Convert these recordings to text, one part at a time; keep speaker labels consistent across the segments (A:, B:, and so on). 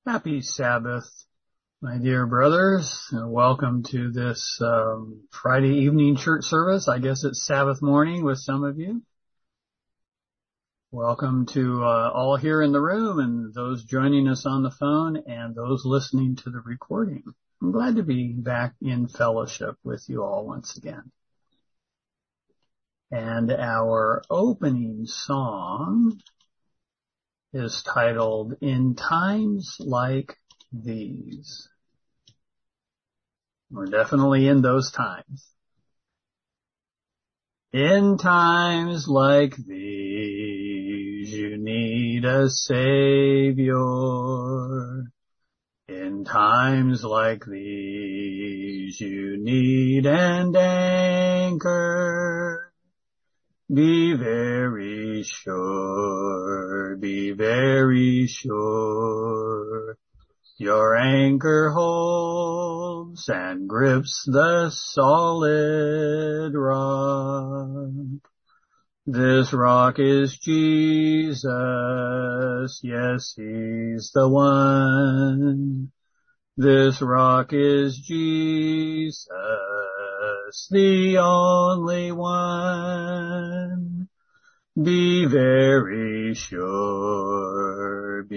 A: Happy Sabbath, my dear brothers. Welcome to this Friday evening church service. I guess it's Sabbath morning with some of you. Welcome to all here in the room and those joining us on the phone and those listening to the recording. I'm glad to be back in fellowship with you all once again. And our opening song is titled, In Times Like These. We're definitely in those times. In times like these, you need a Savior. In times like these, you need an anchor. Be very sure, your anchor holds and grips the solid rock. This rock is Jesus, yes, He's the one. This rock is Jesus, the only one. Be very sure,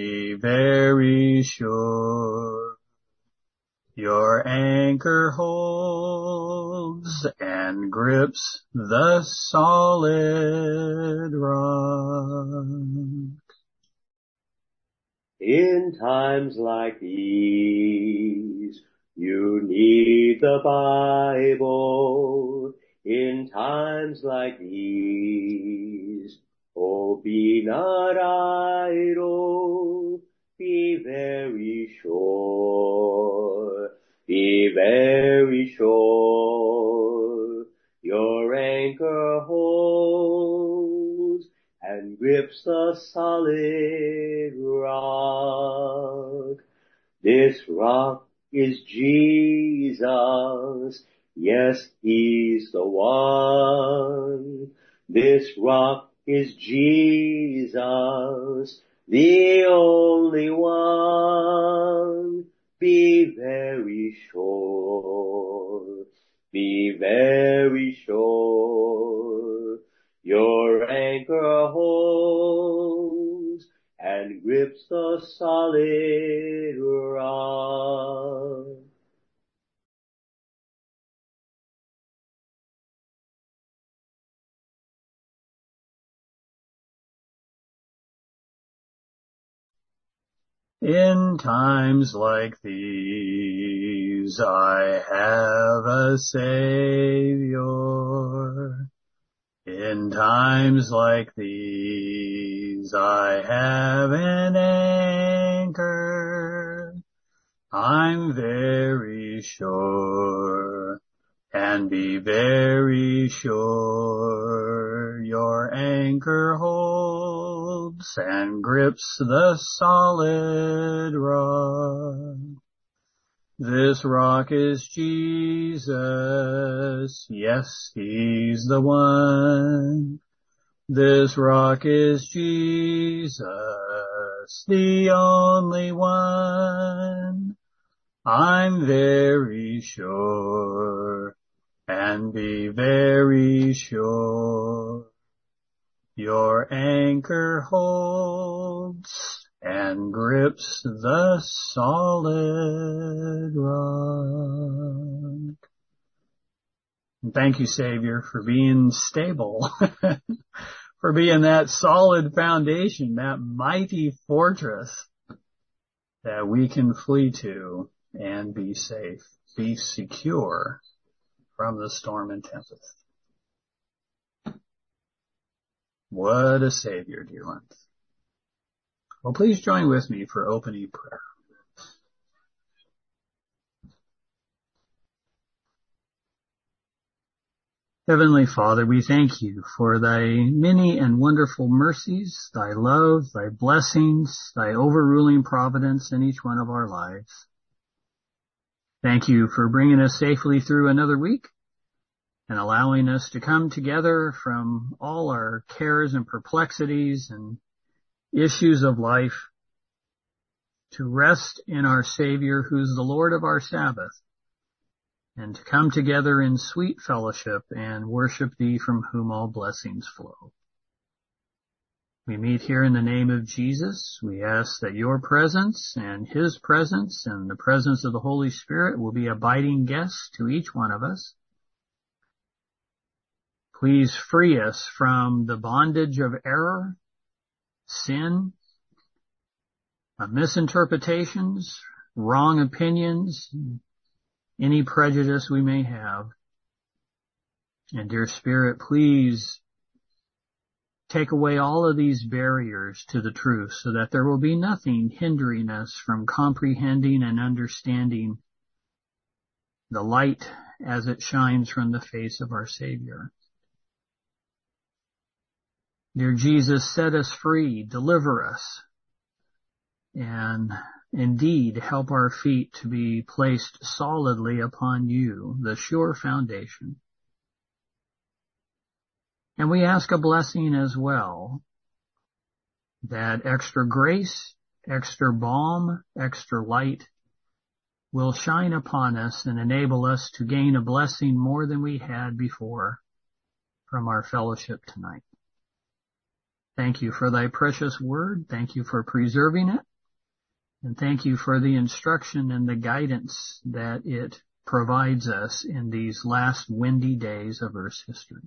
A: your anchor holds and grips the solid rock.
B: In times like these, you need the Bible. In times like these, oh, be not idle. Be very sure. Your anchor holds and grips the solid rock. This rock is Jesus, yes, He's the one. This rock is Jesus, the only one. Be very sure, your anchor holds and grips the solid rock.
A: In times like these, I have a Savior. In times like these, I have an anchor. I'm very sure, and be very sure, your anchor holds and grips the solid rock. This rock is Jesus, yes, He's the one. This rock is Jesus, the only one. I'm very sure, and be very sure, your anchor holds and grips the solid rock. And thank you, Savior, for being stable, for being that solid foundation, that mighty fortress that we can flee to and be safe, be secure from the storm and tempest. What a Savior, dear ones. Well, please join with me for opening prayer. Heavenly Father, we thank you for thy many and wonderful mercies, thy love, thy blessings, thy overruling providence in each one of our lives. Thank you for bringing us safely through another week and allowing us to come together from all our cares and perplexities and issues of life to rest in our Savior, who's the Lord of our Sabbath, and to come together in sweet fellowship and worship thee, from whom all blessings flow. We meet here in the name of Jesus. We ask that your presence and his presence and the presence of the Holy Spirit will be abiding guests to each one of us. Please free us from the bondage of error, sin, misinterpretations, wrong opinions, any prejudice we may have. And dear Spirit, please take away all of these barriers to the truth so that there will be nothing hindering us from comprehending and understanding the light as it shines from the face of our Savior. Dear Jesus, set us free, deliver us, and indeed help our feet to be placed solidly upon you, the sure foundation. And we ask a blessing as well, that extra grace, extra balm, extra light will shine upon us and enable us to gain a blessing more than we had before from our fellowship tonight. Thank you for thy precious word. Thank you for preserving it. And thank you for the instruction and the guidance that it provides us in these last windy days of Earth's history.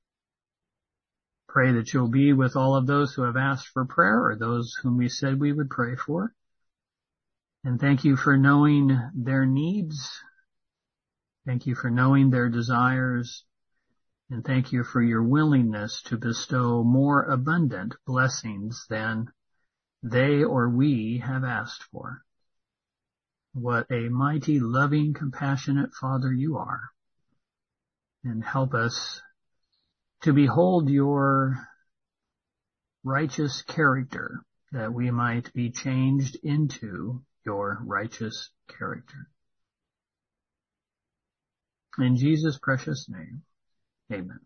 A: Pray that you'll be with all of those who have asked for prayer or those whom we said we would pray for. And thank you for knowing their needs. Thank you for knowing their desires. And thank you for your willingness to bestow more abundant blessings than they or we have asked for. What a mighty, loving, compassionate Father you are. And help us to behold your righteous character, that we might be changed into your righteous character. In Jesus' precious name, amen.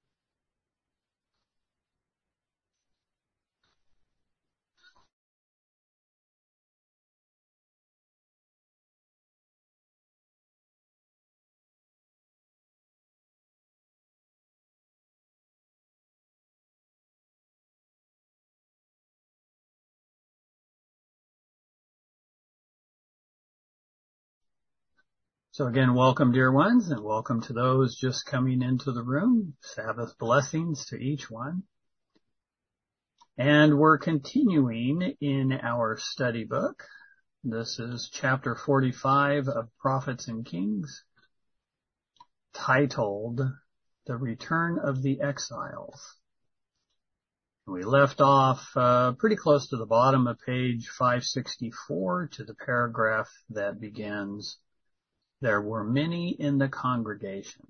A: So again, welcome, dear ones, and welcome to those just coming into the room. Sabbath blessings to each one. And we're continuing in our study book. This is chapter 45 of Prophets and Kings, titled The Return of the Exiles. We left off pretty close to the bottom of page 564 to the paragraph that begins, "There were many in the congregation."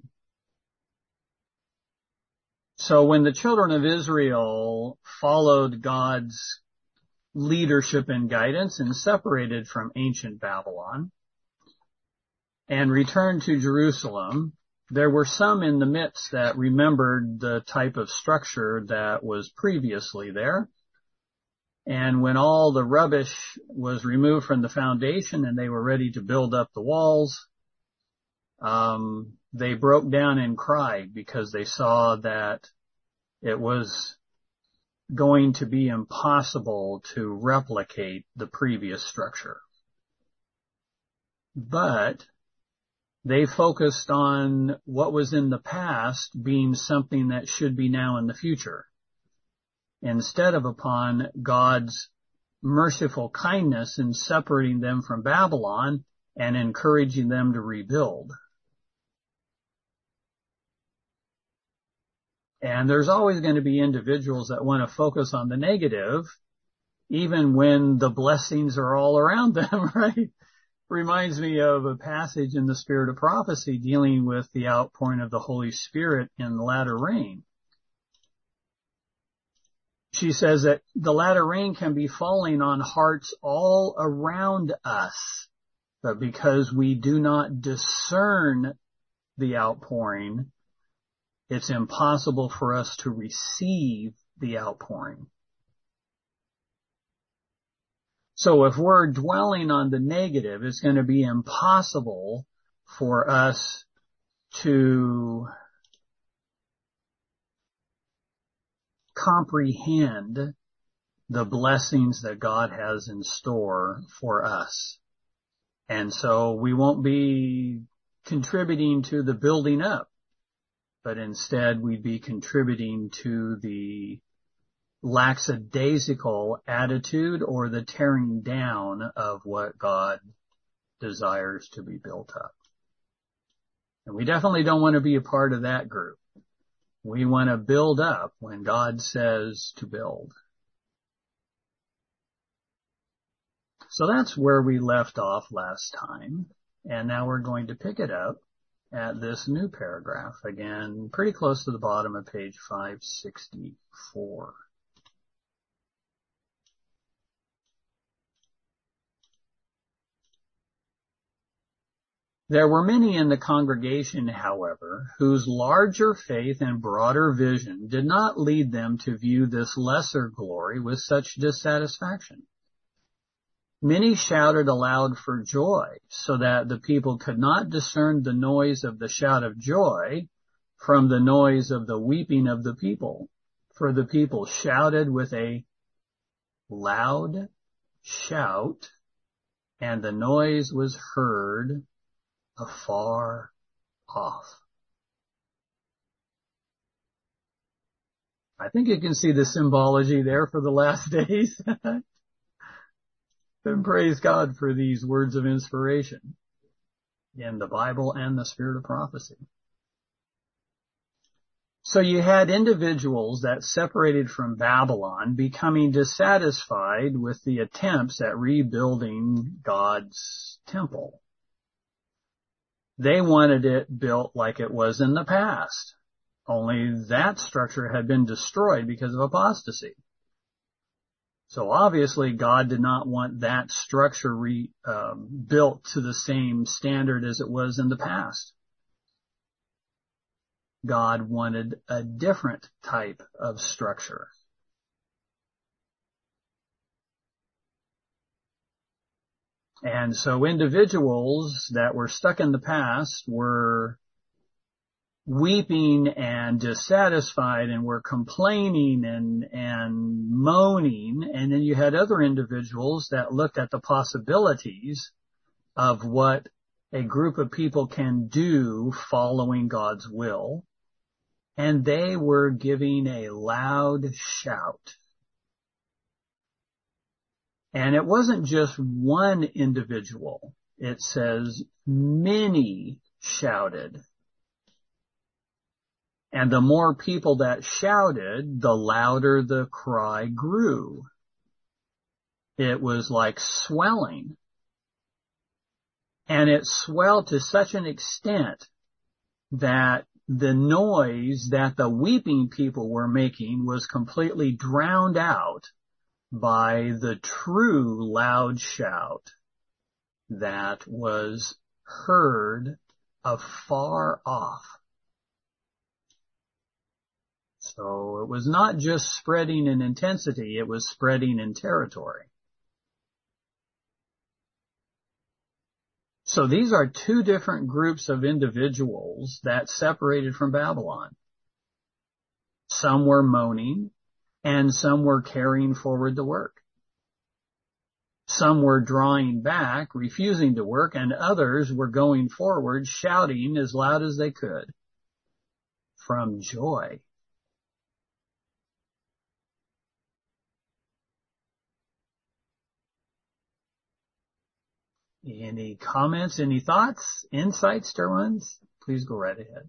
A: So when the children of Israel followed God's leadership and guidance and separated from ancient Babylon and returned to Jerusalem, there were some in the midst that remembered the type of structure that was previously there. And when all the rubbish was removed from the foundation and they were ready to build up the walls, they broke down and cried because they saw that it was going to be impossible to replicate the previous structure. But they focused on what was in the past being something that should be now in the future, instead of upon God's merciful kindness in separating them from Babylon and encouraging them to rebuild. And there's always going to be individuals that want to focus on the negative, even when the blessings are all around them, right? Reminds me of a passage in the Spirit of Prophecy dealing with the outpouring of the Holy Spirit in the latter rain. She says that the latter rain can be falling on hearts all around us, but because we do not discern the outpouring, it's impossible for us to receive the outpouring. So if we're dwelling on the negative, it's going to be impossible for us to comprehend the blessings that God has in store for us. And so we won't be contributing to the building up, but instead we'd be contributing to the lackadaisical attitude or the tearing down of what God desires to be built up. And we definitely don't want to be a part of that group. We want to build up when God says to build. So that's where we left off last time. And now we're going to pick it up at this new paragraph. Again, pretty close to the bottom of page 564. There were many in the congregation, however, whose larger faith and broader vision did not lead them to view this lesser glory with such dissatisfaction. Many shouted aloud for joy, so that the people could not discern the noise of the shout of joy from the noise of the weeping of the people. For the people shouted with a loud shout, and the noise was heard afar off. I think you can see the symbology there for the last days. And praise God for these words of inspiration in the Bible and the spirit of prophecy. So you had individuals that separated from Babylon becoming dissatisfied with the attempts at rebuilding God's temple. They wanted it built like it was in the past, only that structure had been destroyed because of apostasy. So obviously God did not want that structure built to the same standard as it was in the past. God wanted a different type of structure. And so individuals that were stuck in the past were weeping and dissatisfied and were complaining and moaning. And then you had other individuals that looked at the possibilities of what a group of people can do following God's will. And they were giving a loud shout. And it wasn't just one individual. It says many shouted. And the more people that shouted, the louder the cry grew. It was like swelling. And it swelled to such an extent that the noise that the weeping people were making was completely drowned out by the true loud shout that was heard afar off. So it was not just spreading in intensity, it was spreading in territory. So these are two different groups of individuals that separated from Babylon. Some were moaning, and some were carrying forward the work. Some were drawing back, refusing to work, and others were going forward, shouting as loud as they could from joy. Any comments, any thoughts, insights, Derwins? Please go right ahead.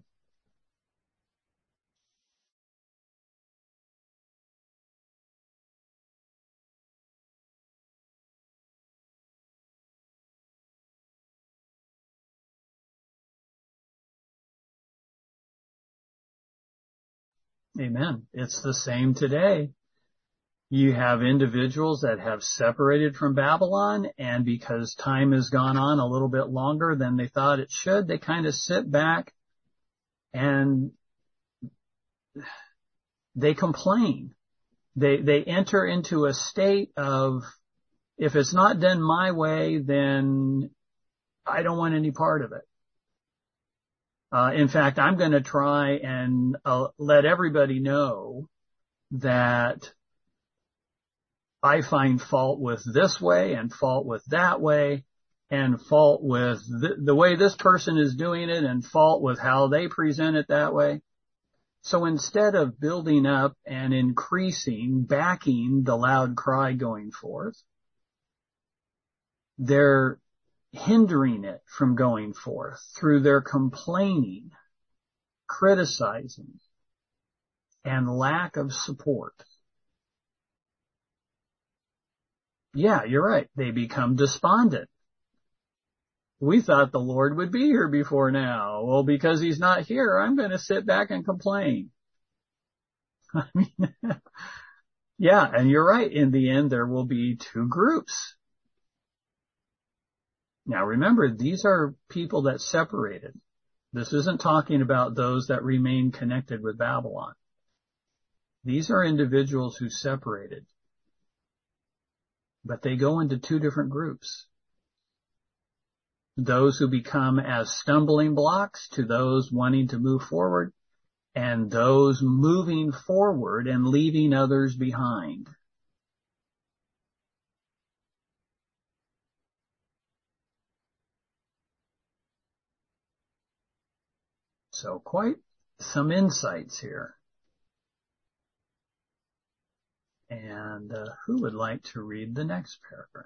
A: Amen. It's the same today. You have individuals that have separated from Babylon, and because time has gone on a little bit longer than they thought it should, they kind of sit back and they complain. They enter into a state of If it's not done my way, then I don't want any part of it. In fact, I'm going to try and let everybody know that I find fault with this way and fault with that way and fault with the way this person is doing it and fault with how they present it that way. So instead of building up and increasing, backing the loud cry going forth, they're hindering it from going forth through their complaining, criticizing, and lack of support. Yeah, you're right. They become despondent. We thought the Lord would be here before now. Well, because he's not here, I'm going to sit back and complain. I mean, yeah, and you're right. In the end, there will be two groups. Now remember, these are people that separated. This isn't talking about those that remain connected with Babylon. These are individuals who separated. But they go into two different groups. Those who become as stumbling blocks to those wanting to move forward, and those moving forward and leaving others behind. So quite some insights here. And who would like to read the next paragraph?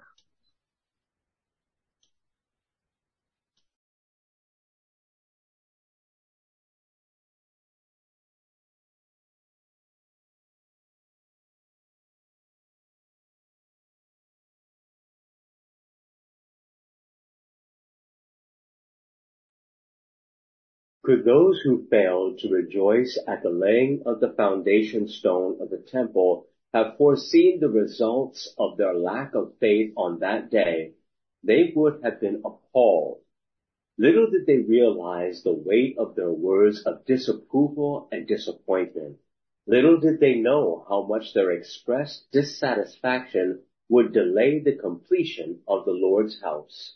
B: Could those who failed to rejoice at the laying of the foundation stone of the temple have foreseen the results of their lack of faith on that day, they would have been appalled. Little did they realize the weight of their words of disapproval and disappointment. Little did they know how much their expressed dissatisfaction would delay the completion of the Lord's house.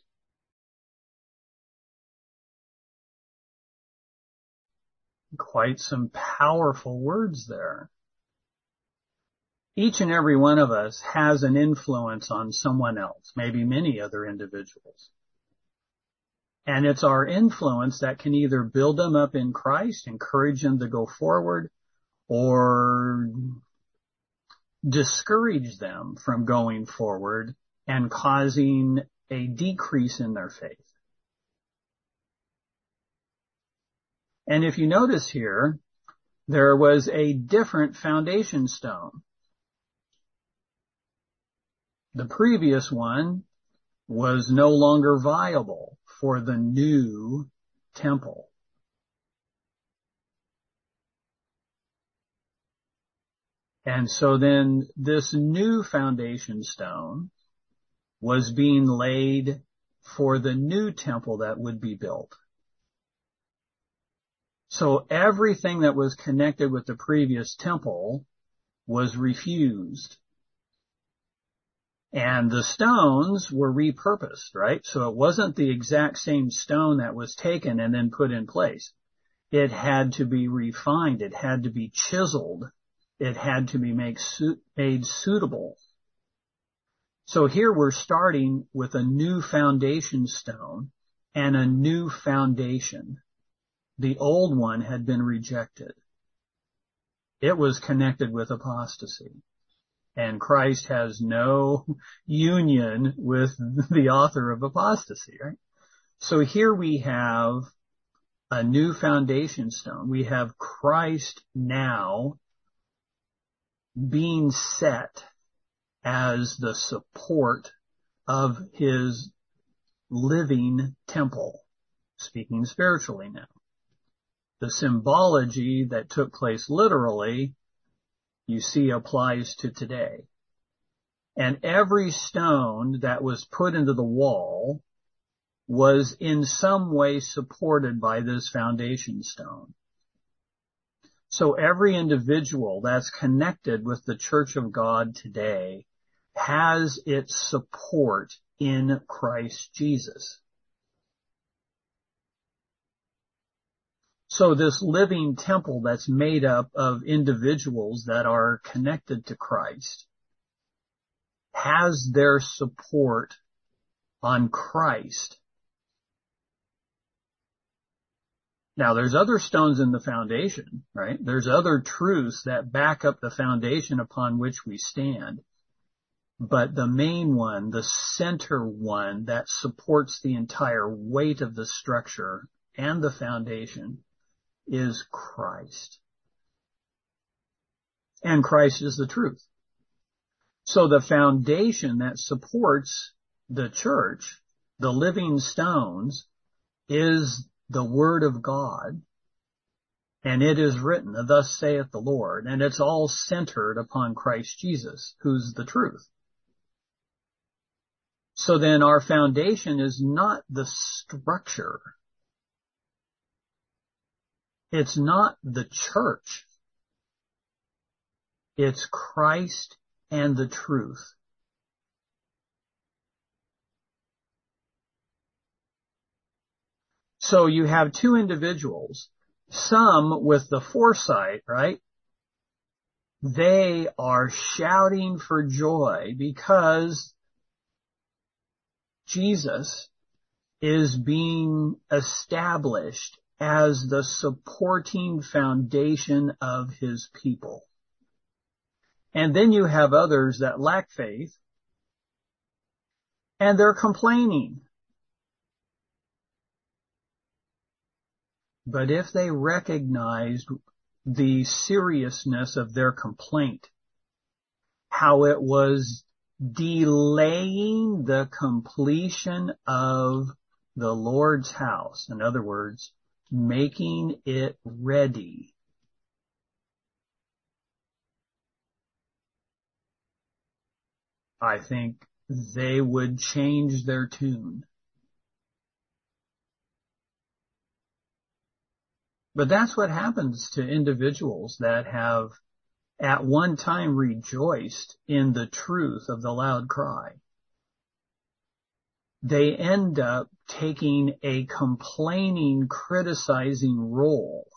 A: Quite some powerful words there. Each and every one of us has an influence on someone else, maybe many other individuals. And it's our influence that can either build them up in Christ, encourage them to go forward, or discourage them from going forward and causing a decrease in their faith. And if you notice here, there was a different foundation stone. The previous one was no longer viable for the new temple. And so then this new foundation stone was being laid for the new temple that would be built. So everything that was connected with the previous temple was refused. And the stones were repurposed, right? So it wasn't the exact same stone that was taken and then put in place. It had to be refined. It had to be chiseled. It had to be made suitable. So here we're starting with a new foundation stone and a new foundation. The old one had been rejected. It was connected with apostasy. And Christ has no union with the author of apostasy, right? So here we have a new foundation stone. We have Christ now being set as the support of his living temple, speaking spiritually now. The symbology that took place literally, you see, applies to today. And every stone that was put into the wall was in some way supported by this foundation stone. So every individual that's connected with the Church of God today has its support in Christ Jesus. So this living temple that's made up of individuals that are connected to Christ has their support on Christ. Now, there's other stones in the foundation, right? There's other truths that back up the foundation upon which we stand. But the main one, the center one that supports the entire weight of the structure and the foundation is Christ. And Christ is the truth. So the foundation that supports the church, the living stones, is the Word of God. And it is written, thus saith the Lord. And it's all centered upon Christ Jesus, who's the truth. So then our foundation is not the structure. It's not the church. It's Christ and the truth. So you have two individuals, some with the foresight, right? They are shouting for joy because Jesus is being established as the supporting foundation of his people. And then you have others that lack faith, and they're complaining. But if they recognized the seriousness of their complaint, how it was delaying the completion of the Lord's house, in other words, making it ready, I think they would change their tune. But that's what happens to individuals that have at one time rejoiced in the truth of the loud cry. They end up taking a complaining, criticizing role.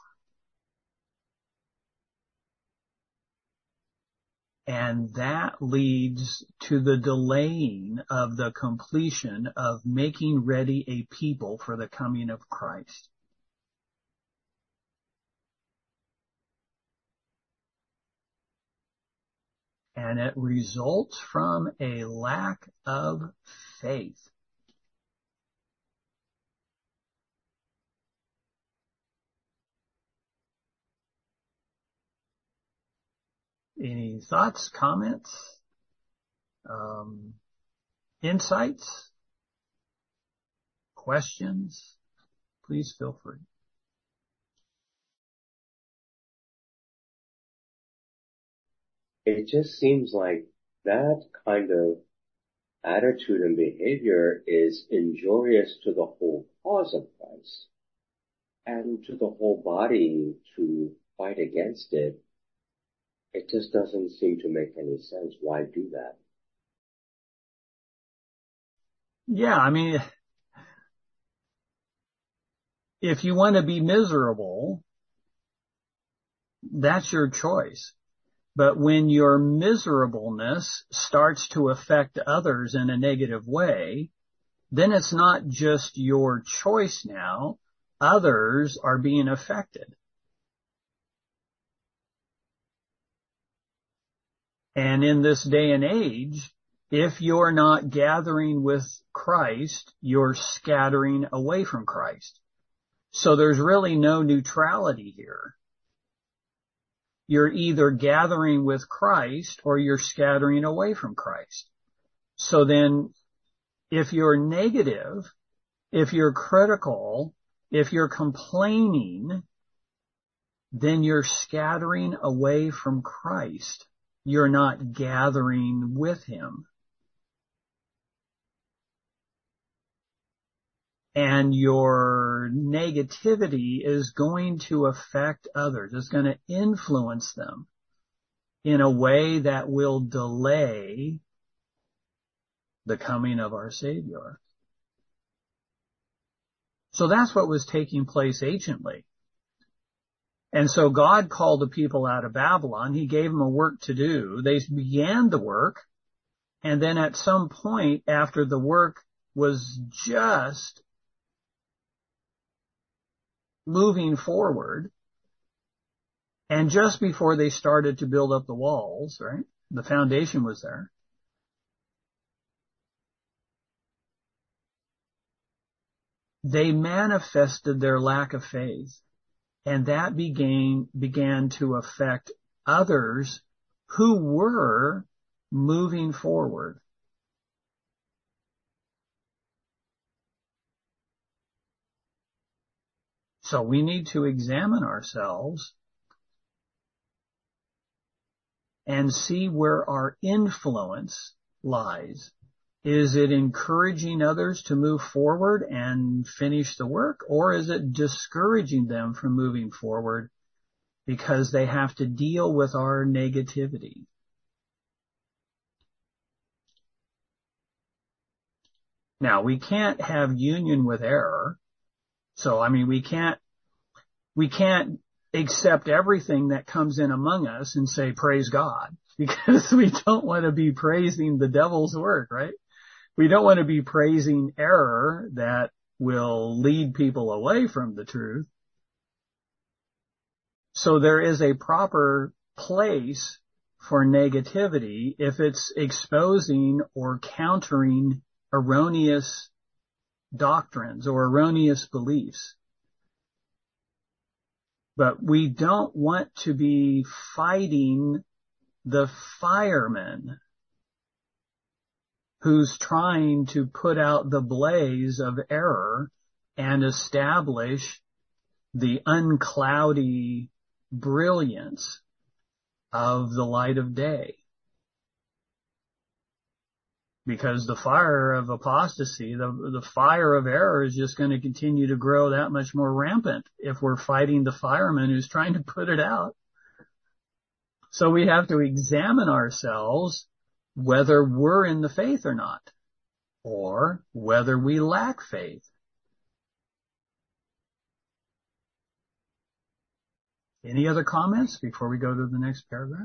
A: And that leads to the delaying of the completion of making ready a people for the coming of Christ. And it results from a lack of faith. Any thoughts, comments, insights, questions? Please feel free.
B: It just seems like that kind of attitude and behavior is injurious to the whole cause of Christ and to the whole body to fight against it. It just doesn't seem to make any sense. Why do that?
A: Yeah, I mean, if you want to be miserable, that's your choice. But when your miserableness starts to affect others in a negative way, then it's not just your choice now. Others are being affected. And in this day and age, if you're not gathering with Christ, you're scattering away from Christ. So there's really no neutrality here. You're either gathering with Christ or you're scattering away from Christ. So then, if you're negative, if you're critical, if you're complaining, then you're scattering away from Christ. You're not gathering with him. And your negativity is going to affect others. It's going to influence them in a way that will delay the coming of our Savior. So that's what was taking place anciently. And so God called the people out of Babylon. He gave them a work to do. They began the work. And then at some point after the work was just moving forward, and just before they started to build up the walls, right? The foundation was there. They manifested their lack of faith, and that began to affect others who were moving forward. So we need to examine ourselves and see where our influence lies. Is it encouraging others to move forward and finish the work, or is it discouraging them from moving forward because they have to deal with our negativity? Now, we can't have union with error. So, we can't accept everything that comes in among us and say, praise God, because we don't want to be praising the devil's work, right? We don't want to be praising error that will lead people away from the truth. So there is a proper place for negativity if it's exposing or countering erroneous doctrines or erroneous beliefs. But we don't want to be fighting the fireman who's trying to put out the blaze of error and establish the uncloudy brilliance of the light of day. Because the fire of apostasy, the fire of error is just going to continue to grow that much more rampant if we're fighting the fireman who's trying to put it out. So we have to examine ourselves whether we're in the faith or not, or whether we lack faith. Any other comments before we go to the next paragraph?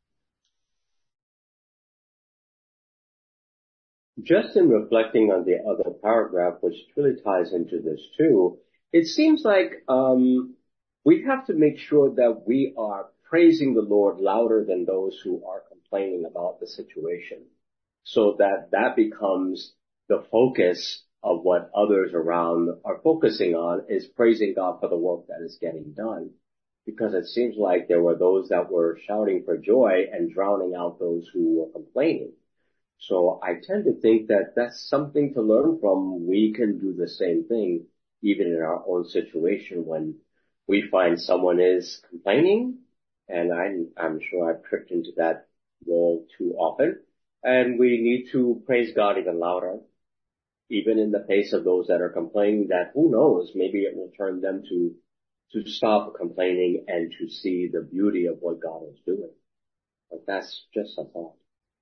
B: Just in reflecting on the other paragraph, which really ties into this too, it seems like we have to make sure that we are praising the Lord louder than those who are complaining about the situation, so that that becomes the focus of what others around are focusing on, is praising God for the work that is getting done. Because it seems like there were those that were shouting for joy and drowning out those who were complaining. So I tend to think that that's something to learn from. We can do the same thing even in our own situation when we find someone is complaining, and I'm sure I've tripped into that role too often, and we need to praise God even louder, even in the face of those that are complaining, that who knows, maybe it will turn them to stop complaining and to see the beauty of what God is doing. But that's just a thought.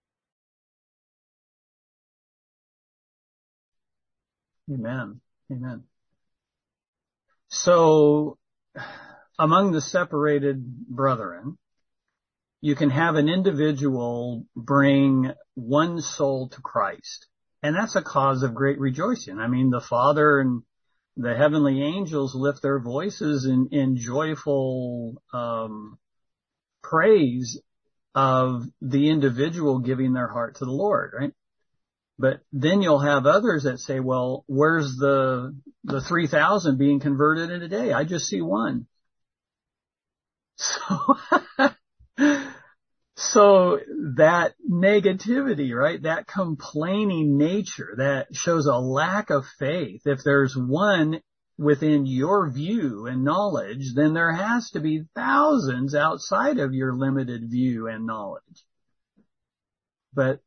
A: Amen. Amen. So, among the separated brethren, you can have an individual bring one soul to Christ. And that's a cause of great rejoicing. The Father and the heavenly angels lift their voices in joyful praise of the individual giving their heart to the Lord, right? But then you'll have others that say, well, where's the 3,000 being converted in a day? I just see one. So that negativity, right? That complaining nature, that shows a lack of faith. If there's one within your view and knowledge, then there has to be thousands outside of your limited view and knowledge. But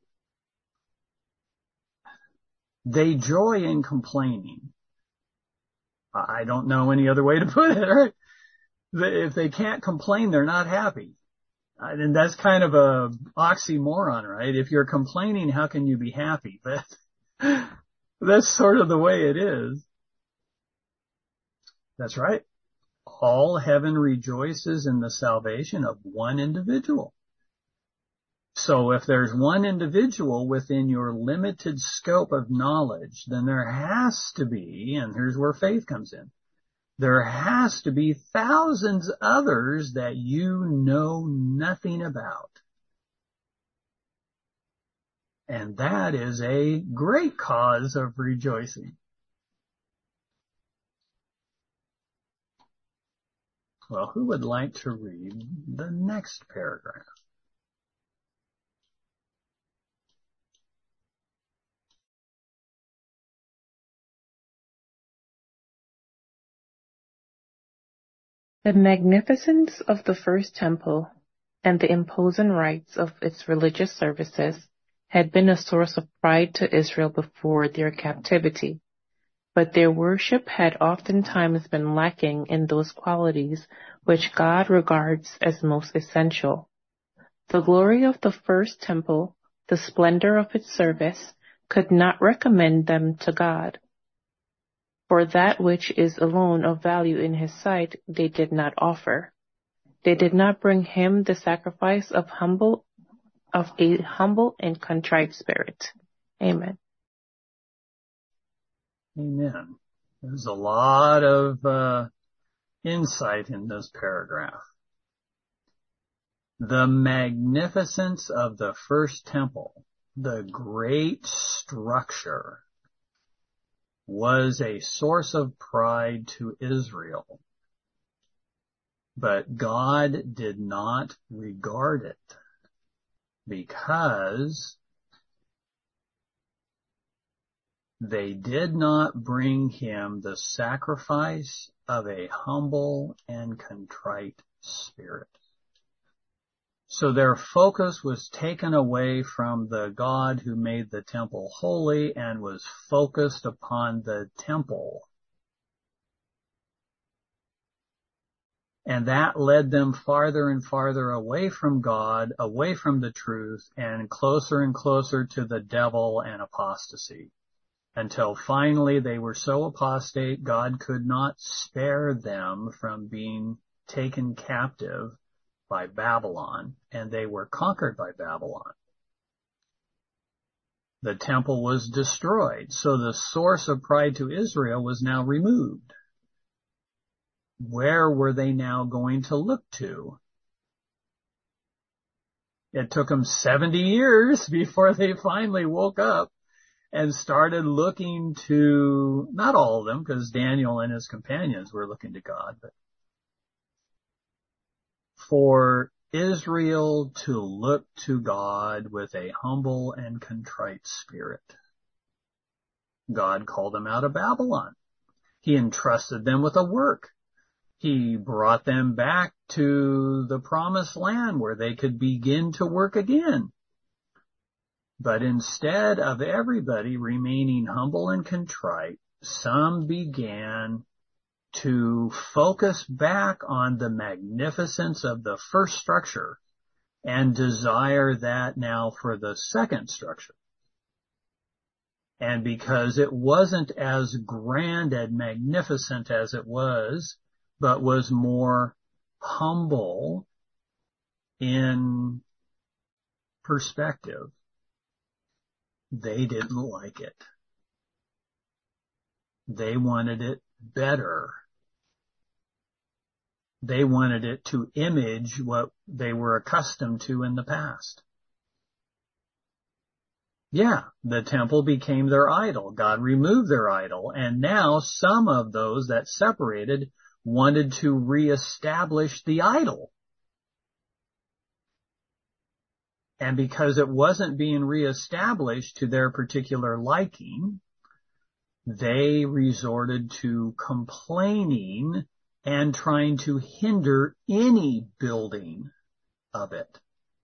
A: they joy in complaining. I don't know any other way to put it, right? If they can't complain, they're not happy. And that's kind of a oxymoron, right? If you're complaining, how can you be happy? But that's sort of the way it is. That's right. All heaven rejoices in the salvation of one individual. So if there's one individual within your limited scope of knowledge, then there has to be, and here's where faith comes in, there has to be thousands others that you know nothing about. And that is a great cause of rejoicing. Well, who would like to read the next paragraph?
C: The magnificence of the first temple and the imposing rites of its religious services had been a source of pride to Israel before their captivity, but their worship had oftentimes been lacking in those qualities which God regards as most essential. The glory of the first temple, the splendor of its service, could not recommend them to God. For that which is alone of value in his sight they did not offer. They did not bring him the sacrifice of a humble and contrite spirit. Amen.
A: Amen. There's a lot of insight in this paragraph. The magnificence of the first temple, the great structure, was a source of pride to Israel. But God did not regard it because they did not bring him the sacrifice of a humble and contrite spirit. So their focus was taken away from the God who made the temple holy and was focused upon the temple. And that led them farther and farther away from God, away from the truth, and closer to the devil and apostasy. Until finally they were so apostate, God could not spare them from being taken captive by Babylon, and they were conquered by Babylon. The temple was destroyed, so the source of pride to Israel was now removed. Where were they now going to look to? It took them 70 years before they finally woke up and started looking to, not all of them, because Daniel and his companions were looking to God, but for Israel to look to God with a humble and contrite spirit. God called them out of Babylon. He entrusted them with a work. He brought them back to the promised land where they could begin to work again. But instead of everybody remaining humble and contrite, some began to focus back on the magnificence of the first structure and desire that now for the second structure. And because it wasn't as grand and magnificent as it was, but was more humble in perspective, they didn't like it. They wanted it better. They wanted it to image what they were accustomed to in the past. Yeah, the temple became their idol. God removed their idol, and now some of those that separated wanted to reestablish the idol. And because it wasn't being reestablished to their particular liking, they resorted to complaining and trying to hinder any building of it.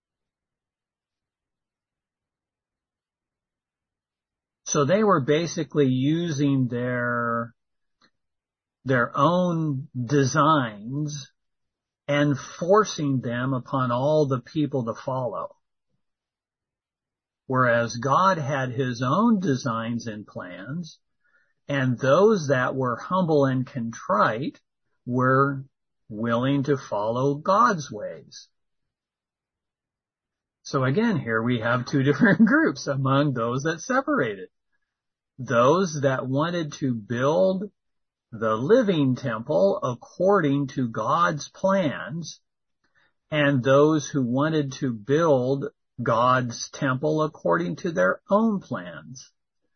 A: So they were basically using their own designs and forcing them upon all the people to follow. Whereas God had his own designs and plans, and those that were humble and contrite were willing to follow God's ways. So again, here we have two different groups among those that separated. Those that wanted to build the living temple according to God's plans, and those who wanted to build God's temple according to their own plans.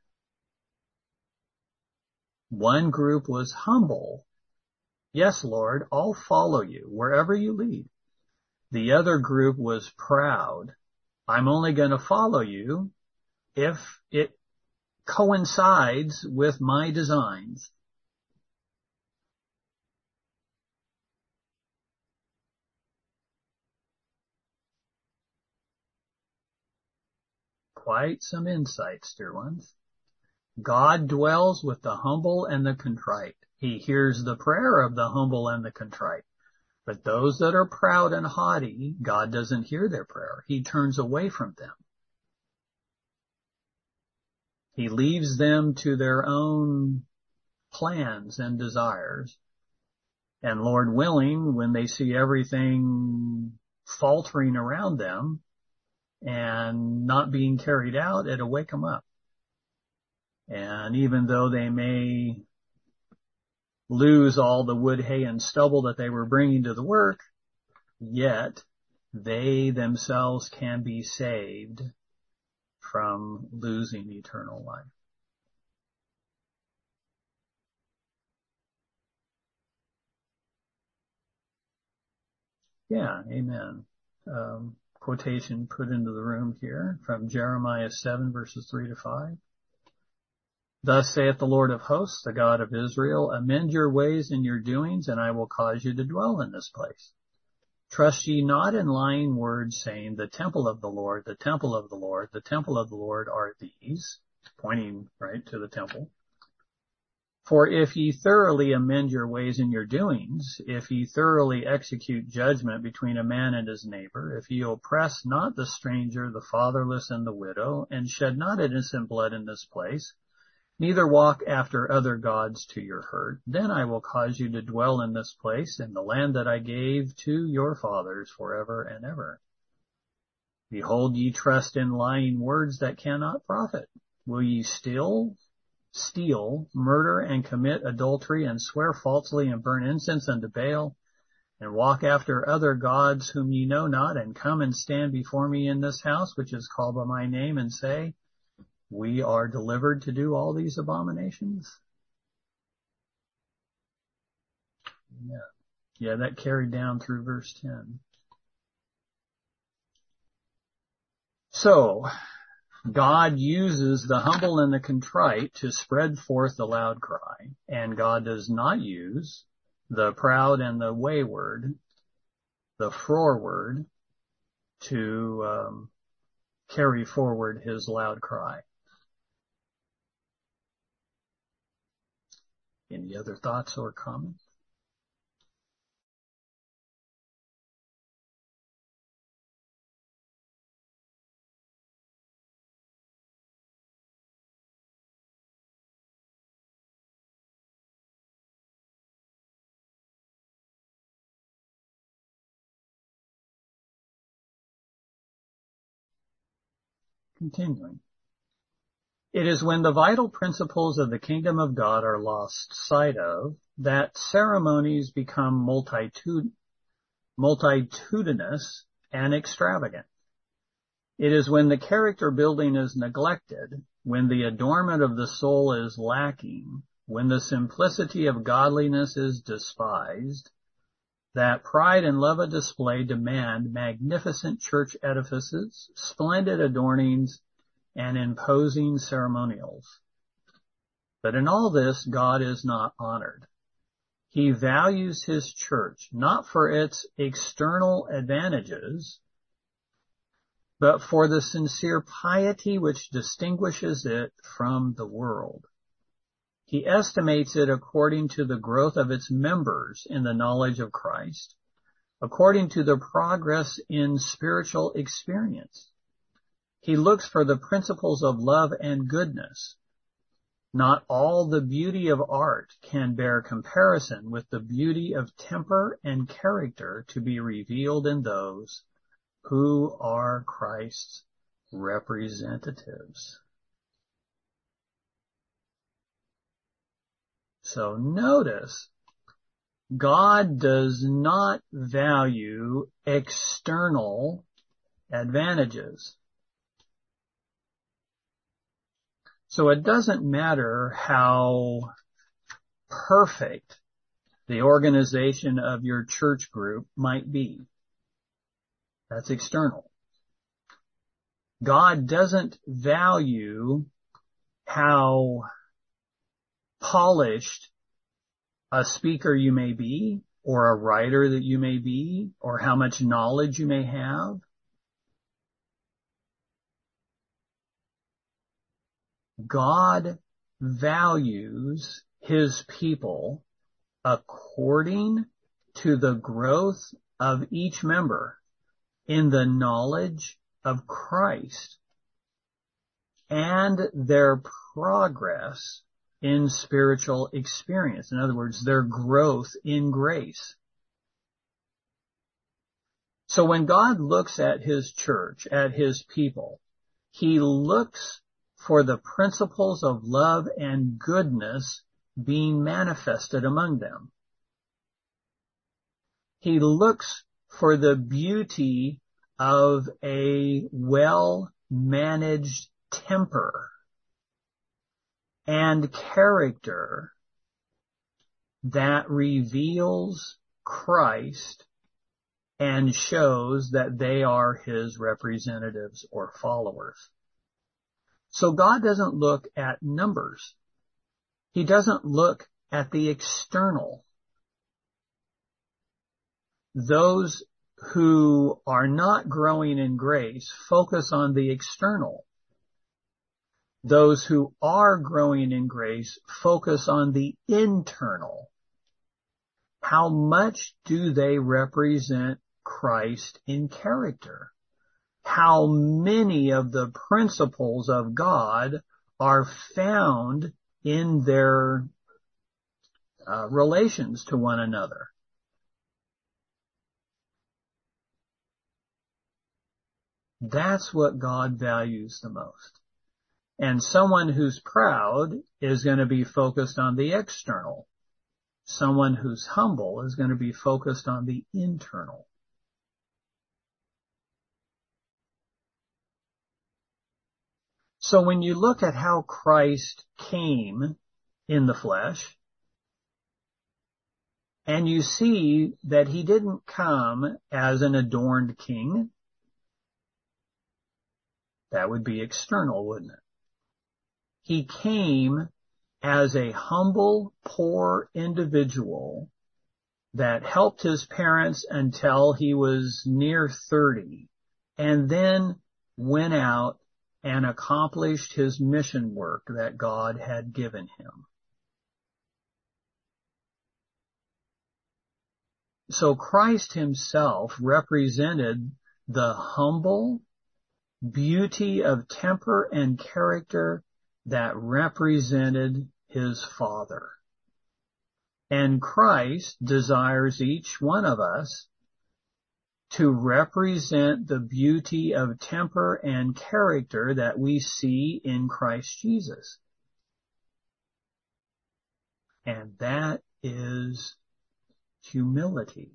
A: One group was humble. Yes, Lord, I'll follow you wherever you lead. The other group was proud. I'm only going to follow you if it coincides with my designs. Quite some insights, dear ones. God dwells with the humble and the contrite. He hears the prayer of the humble and the contrite. But those that are proud and haughty, God doesn't hear their prayer. He turns away from them. He leaves them to their own plans and desires. And Lord willing, when they see everything faltering around them and not being carried out, it'll wake them up. And even though they may lose all the wood, hay, and stubble that they were bringing to the work, yet they themselves can be saved from losing eternal life. Yeah, amen. Quotation put into the room here from Jeremiah 7 verses 3 to 5. Thus saith the Lord of hosts, the God of Israel, amend your ways and your doings, and I will cause you to dwell in this place. Trust ye not in lying words, saying, the temple of the Lord, the temple of the Lord, the temple of the Lord are these, pointing right to the temple. For if ye thoroughly amend your ways and your doings, if ye thoroughly execute judgment between a man and his neighbor, if ye oppress not the stranger, the fatherless, and the widow, and shed not innocent blood in this place, neither walk after other gods to your hurt, then I will cause you to dwell in this place, in the land that I gave to your fathers forever and ever. Behold, ye trust in lying words that cannot profit. Will ye steal, murder, and commit adultery, and swear falsely, and burn incense unto Baal, and walk after other gods whom ye know not, and come and stand before me in this house, which is called by my name, and say, we are delivered to do all these abominations? Yeah, that carried down through verse 10. So, God uses the humble and the contrite to spread forth the loud cry, and God does not use the proud and the wayward, the froward, to carry forward his loud cry. Any other thoughts or comments? Continuing. It is when the vital principles of the kingdom of God are lost sight of that ceremonies become multitudinous and extravagant. It is when the character building is neglected, when the adornment of the soul is lacking, when the simplicity of godliness is despised, that pride and love of display demand magnificent church edifices, splendid adornings, and imposing ceremonials. But in all this, God is not honored. He values his church not for its external advantages, but for the sincere piety which distinguishes it from the world. He estimates it according to the growth of its members in the knowledge of Christ, according to the progress in spiritual experience. He looks for the principles of love and goodness. Not all the beauty of art can bear comparison with the beauty of temper and character to be revealed in those who are Christ's representatives. So notice, God does not value external advantages. So it doesn't matter how perfect the organization of your church group might be. That's external. God doesn't value how polished a speaker you may be, or a writer that you may be, or how much knowledge you may have. God values his people according to the growth of each member in the knowledge of Christ and their progress in spiritual experience. In other words, their growth in grace. So when God looks at his church, at his people, he looks for the principles of love and goodness being manifested among them. He looks for the beauty of a well-managed temper and character that reveals Christ and shows that they are his representatives or followers. So God doesn't look at numbers. He doesn't look at the external. Those who are not growing in grace focus on the external. Those who are growing in grace focus on the internal. How much do they represent Christ in character? How many of the principles of God are found in their relations to one another? That's what God values the most. And someone who's proud is going to be focused on the external. Someone who's humble is going to be focused on the internal. So when you look at how Christ came in the flesh, and you see that he didn't come as an adorned king, that would be external, wouldn't it? He came as a humble, poor individual that helped his parents until he was near 30, and then went out and accomplished his mission work that God had given him. So Christ himself represented the humble beauty of temper and character that represented his Father. And Christ desires each one of us to represent the beauty of temper and character that we see in Christ Jesus. And that is humility.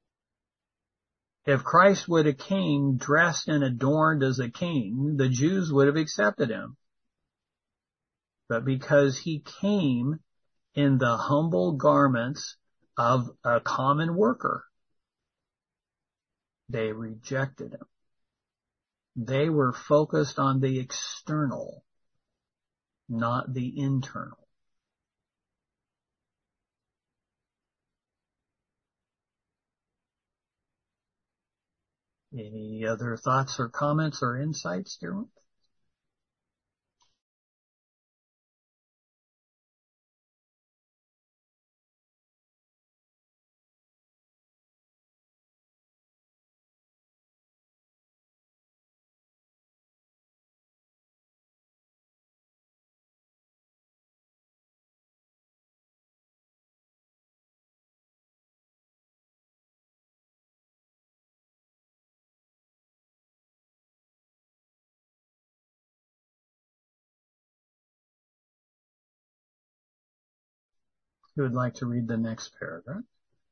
A: If Christ would have came dressed and adorned as a king, the Jews would have accepted him. But because he came in the humble garments of a common worker, they rejected him. They were focused on the external, not the internal. Any other thoughts or comments or insights, dear one? who would like to read the next paragraph?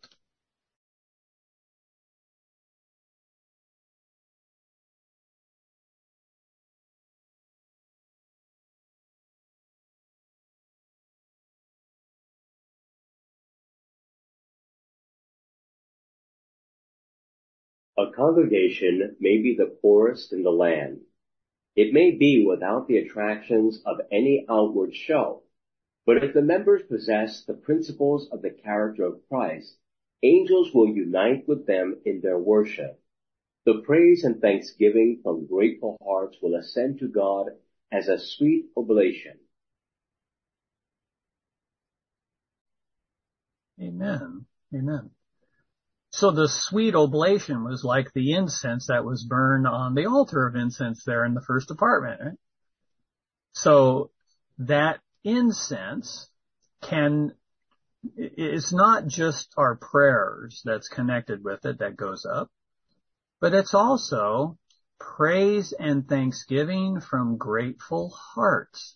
B: A congregation may be the poorest in the land. It may be without the attractions of any outward show. But if the members possess the principles of the character of Christ, angels will unite with them in their worship. The praise and thanksgiving from grateful hearts will ascend to God as a sweet oblation.
A: Amen. Amen. So the sweet oblation was like the incense that was burned on the altar of incense there in the first apartment, right? So that incense it's not just our prayers that's connected with it that goes up, but it's also praise and thanksgiving from grateful hearts.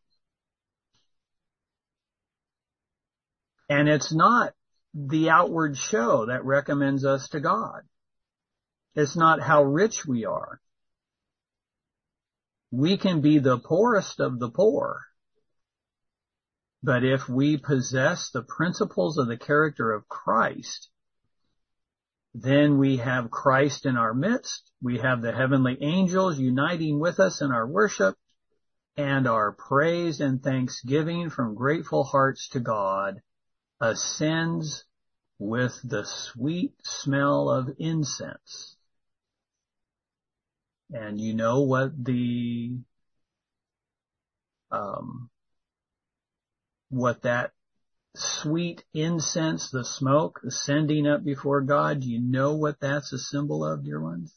A: And it's not the outward show that recommends us to God. It's not how rich we are. We can be the poorest of the poor. But if we possess the principles of the character of Christ, then we have Christ in our midst. We have the heavenly angels uniting with us in our worship, and our praise and thanksgiving from grateful hearts to God ascends with the sweet smell of incense. And you know what what that sweet incense, the smoke ascending up before God, do you know what that's a symbol of, dear ones?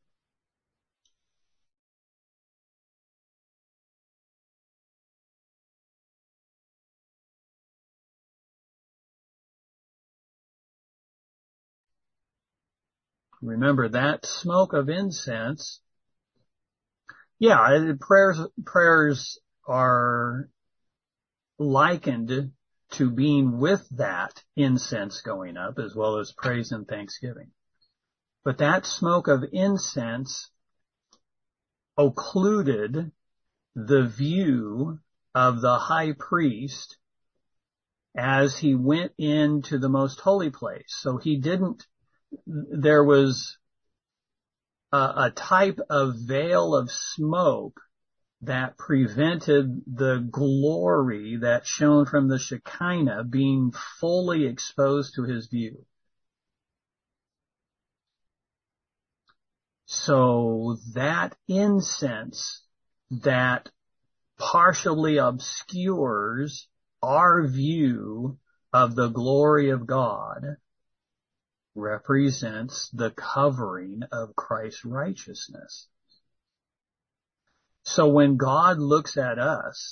A: Remember that smoke of incense. Yeah, prayers are likened to being with that incense going up, as well as praise and thanksgiving. But that smoke of incense occluded the view of the high priest as he went into the most holy place. So there was a type of veil of smoke that prevented the glory that shone from the Shekinah being fully exposed to his view. So that incense that partially obscures our view of the glory of God represents the covering of Christ's righteousness. So when God looks at us,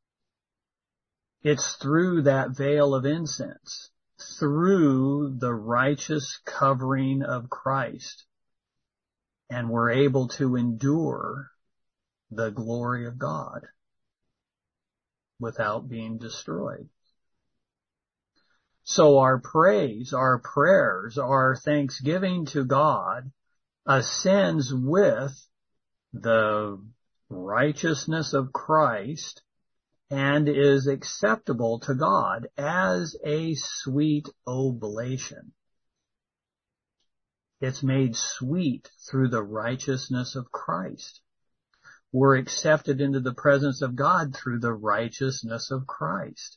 A: it's through that veil of incense, through the righteous covering of Christ, and we're able to endure the glory of God without being destroyed. So our praise, our prayers, our thanksgiving to God ascends with the righteousness of Christ and is acceptable to God as a sweet oblation. It's made sweet through the righteousness of Christ. We're accepted into the presence of God through the righteousness of Christ.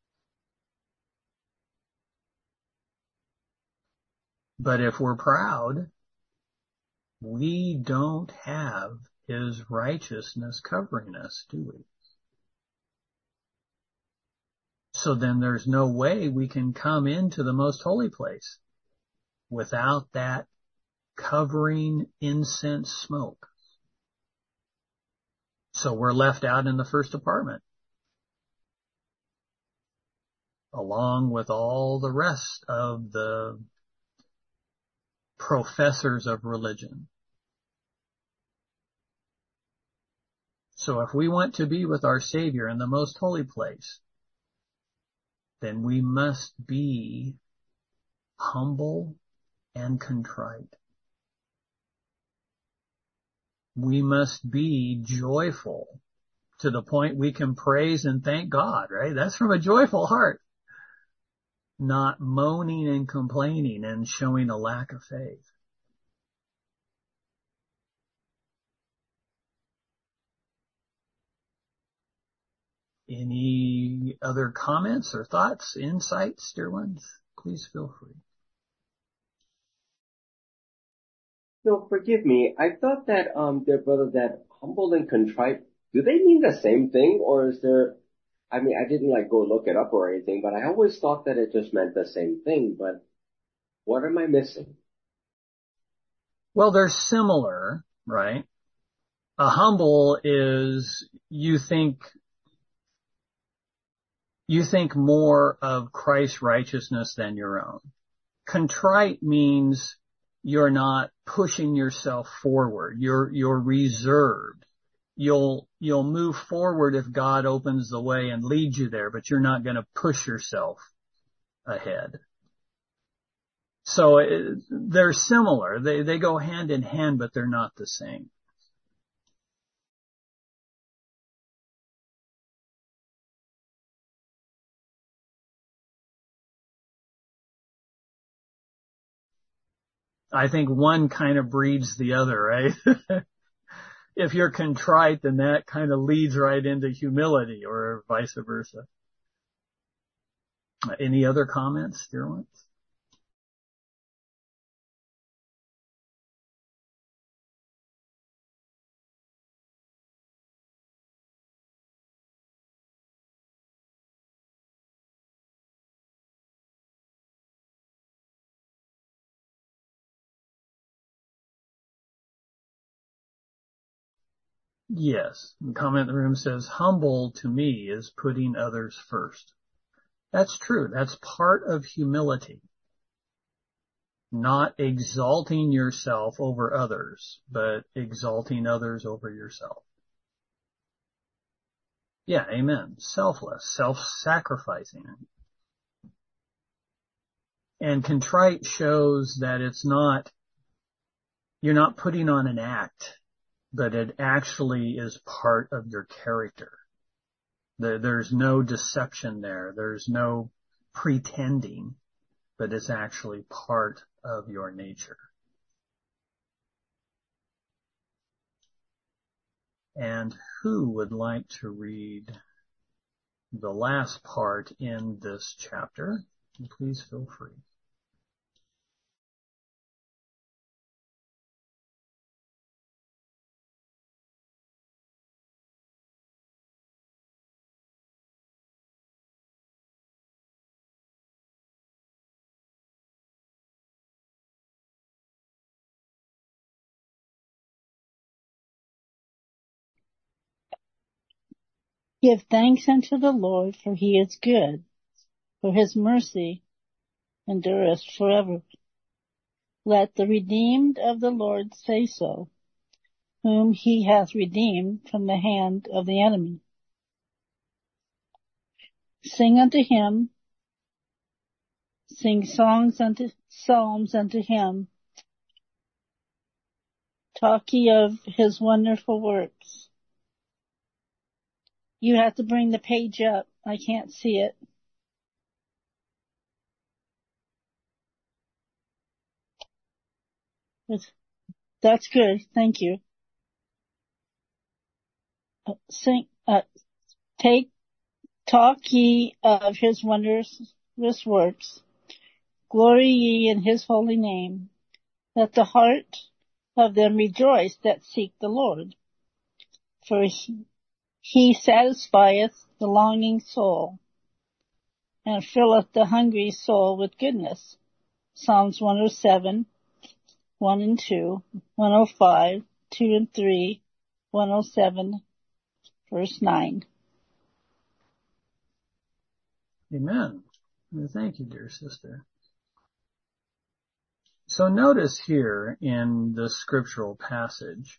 A: But if we're proud, we don't have his righteousness covering us, do we? So then there's no way we can come into the most holy place without that covering incense smoke. So we're left out in the first apartment, along with all the rest of the professors of religion. So if we want to be with our Savior in the most holy place, then we must be humble and contrite. We must be joyful to the point we can praise and thank God, right? That's from a joyful heart, not moaning and complaining and showing a lack of faith. Any other comments or thoughts, insights, dear ones? Please feel free.
B: No, forgive me. I thought that, dear brother, that humble and contrite, do they mean the same thing, or is there, I mean, I didn't go look it up or anything, but I always thought that it just meant the same thing, but what am I missing?
A: Well, they're similar, right? A humble is you think more of Christ's righteousness than your own. Contrite means you're not pushing yourself forward. You're reserved. You'll move forward if God opens the way and leads you there, but you're not going to push yourself ahead. So they're similar. They go hand in hand, but they're not the same. I think one kind of breeds the other, right? If you're contrite, then that kind of leads right into humility, or vice versa. Any other comments, dear ones? Yes. The comment in the room says, humble to me is putting others first. That's true. That's part of humility. Not exalting yourself over others, but exalting others over yourself. Yeah, amen. Selfless, self-sacrificing. And contrite shows that you're not putting on an act, but it actually is part of your character. There's no deception there. There's no pretending, but it's actually part of your nature. And who would like to read the last part in this chapter? Please feel free.
D: Give thanks unto the Lord, for he is good, for his mercy endureth forever. Let the redeemed of the Lord say so, whom he hath redeemed from the hand of the enemy. Sing unto him, sing psalms unto him. Talk ye of his wonderful works. You have to bring the page up. I can't see it. That's good. Thank you. Talk ye of his wondrous works. Glory ye in his holy name. Let the heart of them rejoice that seek the Lord. For he satisfieth the longing soul, and filleth the hungry soul with goodness. Psalms 107, 1 and 2, 105, 2 and 3, 107, verse 9.
A: Amen. Thank you, dear sister. So notice here in the scriptural passage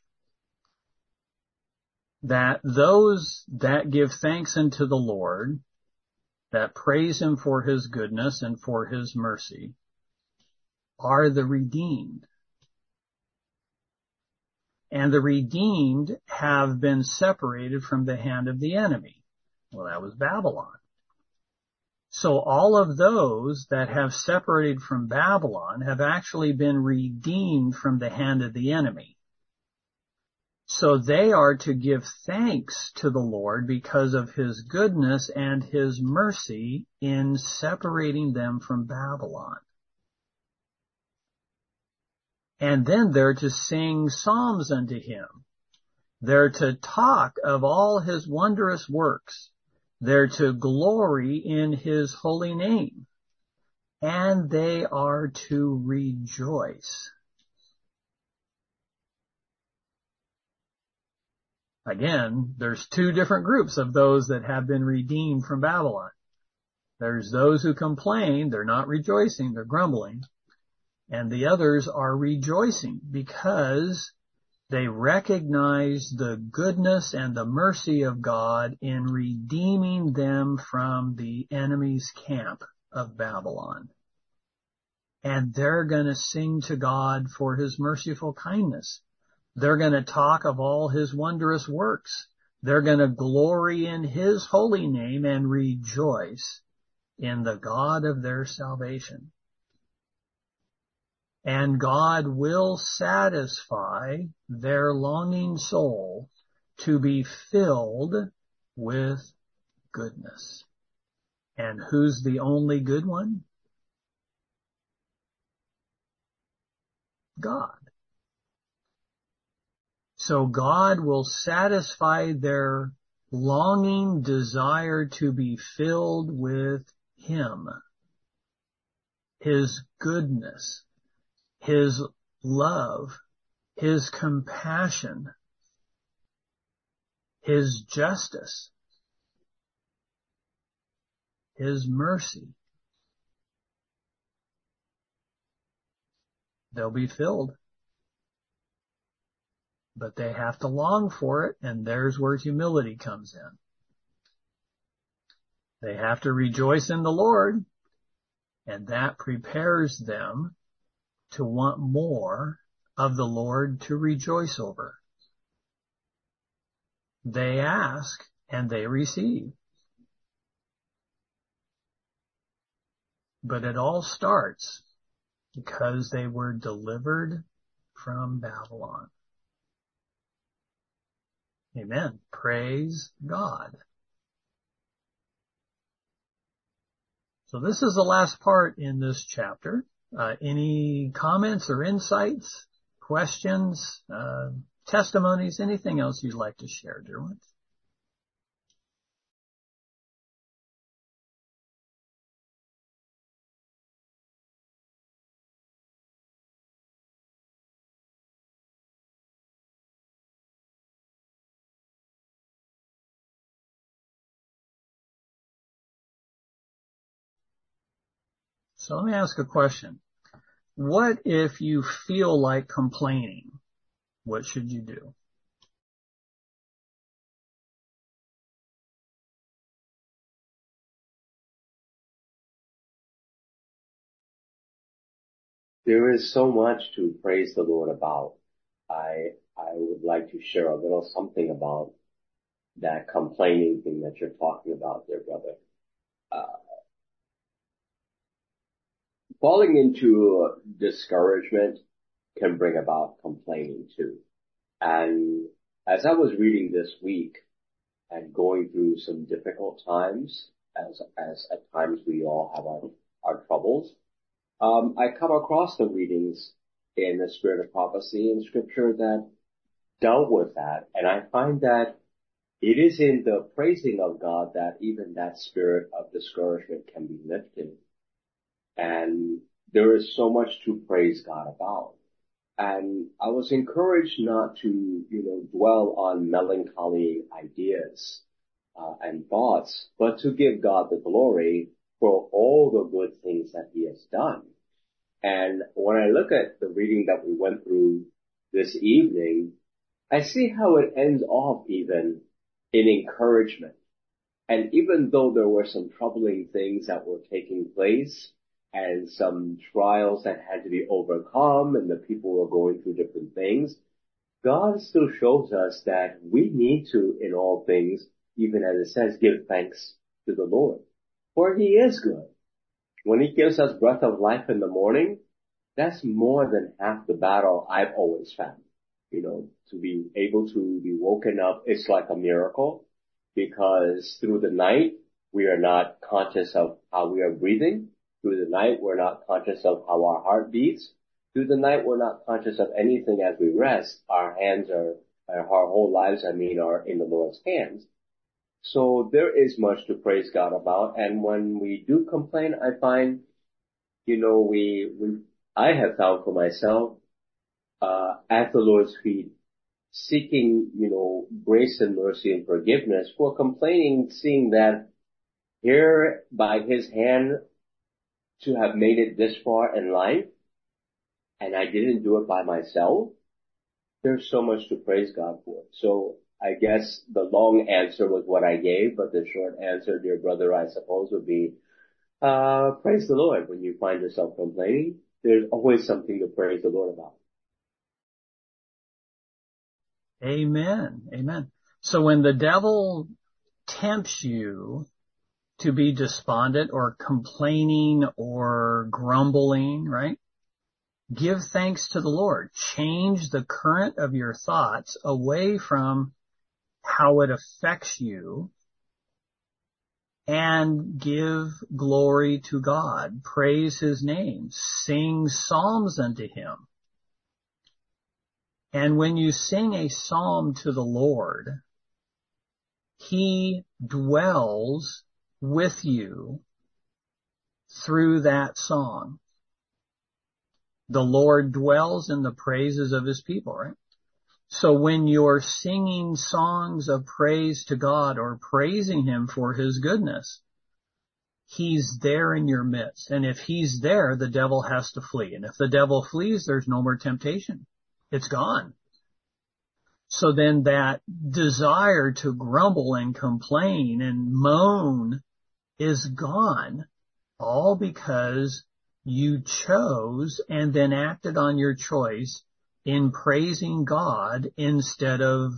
A: that those that give thanks unto the Lord that praise him for his goodness and for his mercy are the redeemed. And the redeemed have been separated from the hand of the enemy. Well, that was Babylon. So all of those that have separated from Babylon have actually been redeemed from the hand of the enemy. So they are to give thanks to the Lord because of his goodness and his mercy in separating them from Babylon. And then they're to sing psalms unto him. They're to talk of all his wondrous works. They're to glory in his holy name. And they are to rejoice. Again, there's two different groups of those that have been redeemed from Babylon. There's those who complain, they're not rejoicing, they're grumbling. And the others are rejoicing because they recognize the goodness and the mercy of God in redeeming them from the enemy's camp of Babylon. And they're going to sing to God for his merciful kindness. They're going to talk of all his wondrous works. They're going to glory in his holy name and rejoice in the God of their salvation. And God will satisfy their longing soul to be filled with goodness. And who's the only good one? God. So God will satisfy their longing desire to be filled with him, his goodness, his love, his compassion, his justice, his mercy. They'll be filled. But they have to long for it, and there's where humility comes in. They have to rejoice in the Lord, and that prepares them to want more of the Lord to rejoice over. They ask, and they receive. But it all starts because they were delivered from Babylon. Amen. Praise God. So this is the last part in this chapter. Any comments or insights, questions, testimonies, anything else you'd like to share, dear ones? So let me ask a question. What if you feel like complaining? What should you do?
B: There is so much to praise the Lord about. I would like to share a little something about that complaining thing that you're talking about there, brother. Falling into discouragement can bring about complaining too. And as I was reading this week and going through some difficult times, as at times we all have our troubles, I come across the readings in the Spirit of Prophecy in Scripture that dealt with that, and I find that it is in the praising of God that even that spirit of discouragement can be lifted. And there is so much to praise God about. And I was encouraged not to, dwell on melancholy ideas and thoughts, but to give God the glory for all the good things that he has done. And when I look at the reading that we went through this evening, I see how it ends off even in encouragement. And even though there were some troubling things that were taking place and some trials that had to be overcome and the people were going through different things, God still shows us that we need to, in all things, even as it says, give thanks to the Lord. For He is good. When He gives us breath of life in the morning, that's more than half the battle I've always found. To be able to be woken up, it's like a miracle, because through the night, we are not conscious of how we are breathing. Through the night, we're not conscious of how our heart beats. Through the night, we're not conscious of anything as we rest. Our whole lives, are in the Lord's hands. So there is much to praise God about. And when we do complain, I find, I have found for myself, at the Lord's feet, seeking, grace and mercy and forgiveness for complaining, seeing that here by His hand to have made it this far in life, and I didn't do it by myself. There's so much to praise God for. So I guess the long answer was what I gave, but the short answer, dear brother, I suppose would be, praise the Lord. When you find yourself complaining, there's always something to praise the Lord about.
A: Amen. Amen. So when the devil tempts you to be despondent or complaining or grumbling, right? Give thanks to the Lord. Change the current of your thoughts away from how it affects you and give glory to God. Praise His name. Sing psalms unto Him. And when you sing a psalm to the Lord, He dwells with you through that song. The Lord dwells in the praises of His people, right? So when you're singing songs of praise to God or praising Him for His goodness, He's there in your midst. And if He's there, the devil has to flee. And if the devil flees, there's no more temptation. It's gone. So then that desire to grumble and complain and moan is gone, all because you chose and then acted on your choice in praising God instead of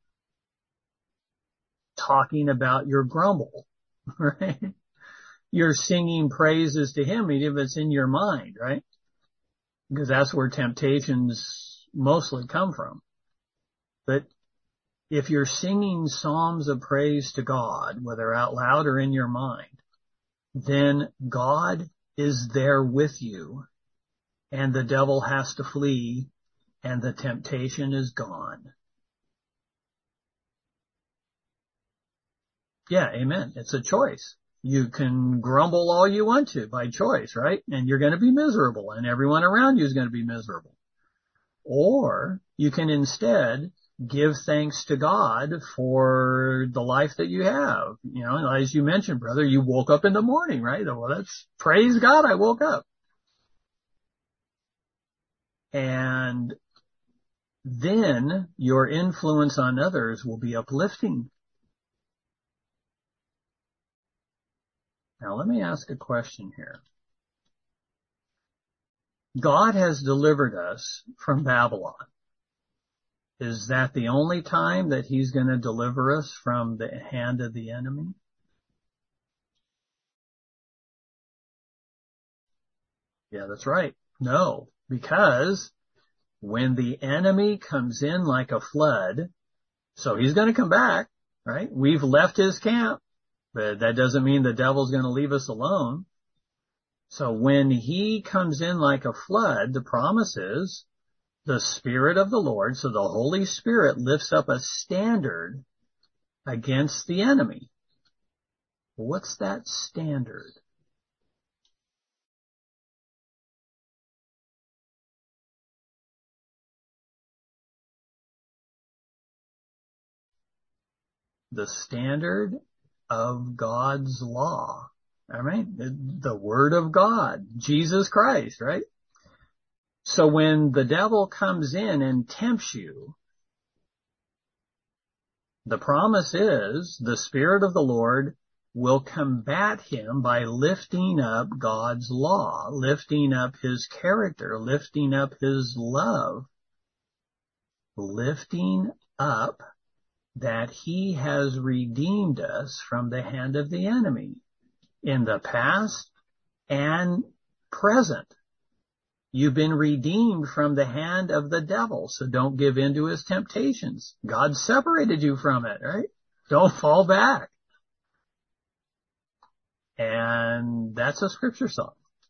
A: talking about your grumble, right? You're singing praises to Him, even if it's in your mind, right? Because that's where temptations mostly come from. But if you're singing psalms of praise to God, whether out loud or in your mind, then God is there with you, and the devil has to flee, and the temptation is gone. Yeah, amen. It's a choice. You can grumble all you want to by choice, right? And you're going to be miserable, and everyone around you is going to be miserable. Or you can instead give thanks to God for the life that you have. As you mentioned, brother, you woke up in the morning, right? Well, that's praise God, I woke up. And then your influence on others will be uplifting. Now, let me ask a question here. God has delivered us from Babylon. Is that the only time that He's going to deliver us from the hand of the enemy? Yeah, that's right. No, because when the enemy comes in like a flood, so he's going to come back, right? We've left his camp, but that doesn't mean the devil's going to leave us alone. So when he comes in like a flood, the promise is the Spirit of the Lord, so the Holy Spirit lifts up a standard against the enemy. What's that standard? The standard of God's law. I mean, the Word of God, Jesus Christ, right? So when the devil comes in and tempts you, the promise is the Spirit of the Lord will combat him by lifting up God's law, lifting up his character, lifting up his love, lifting up that he has redeemed us from the hand of the enemy in the past and present. You've been redeemed from the hand of the devil, so don't give in to his temptations. God separated you from it, right? Don't fall back. And that's a scripture song.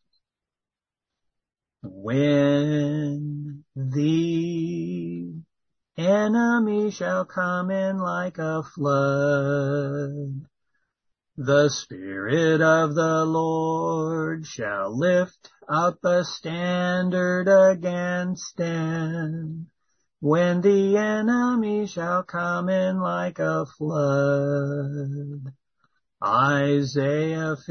A: When the enemy shall come in like a flood, the Spirit of the Lord shall lift up a standard against them. When the enemy shall come in like a flood. Isaiah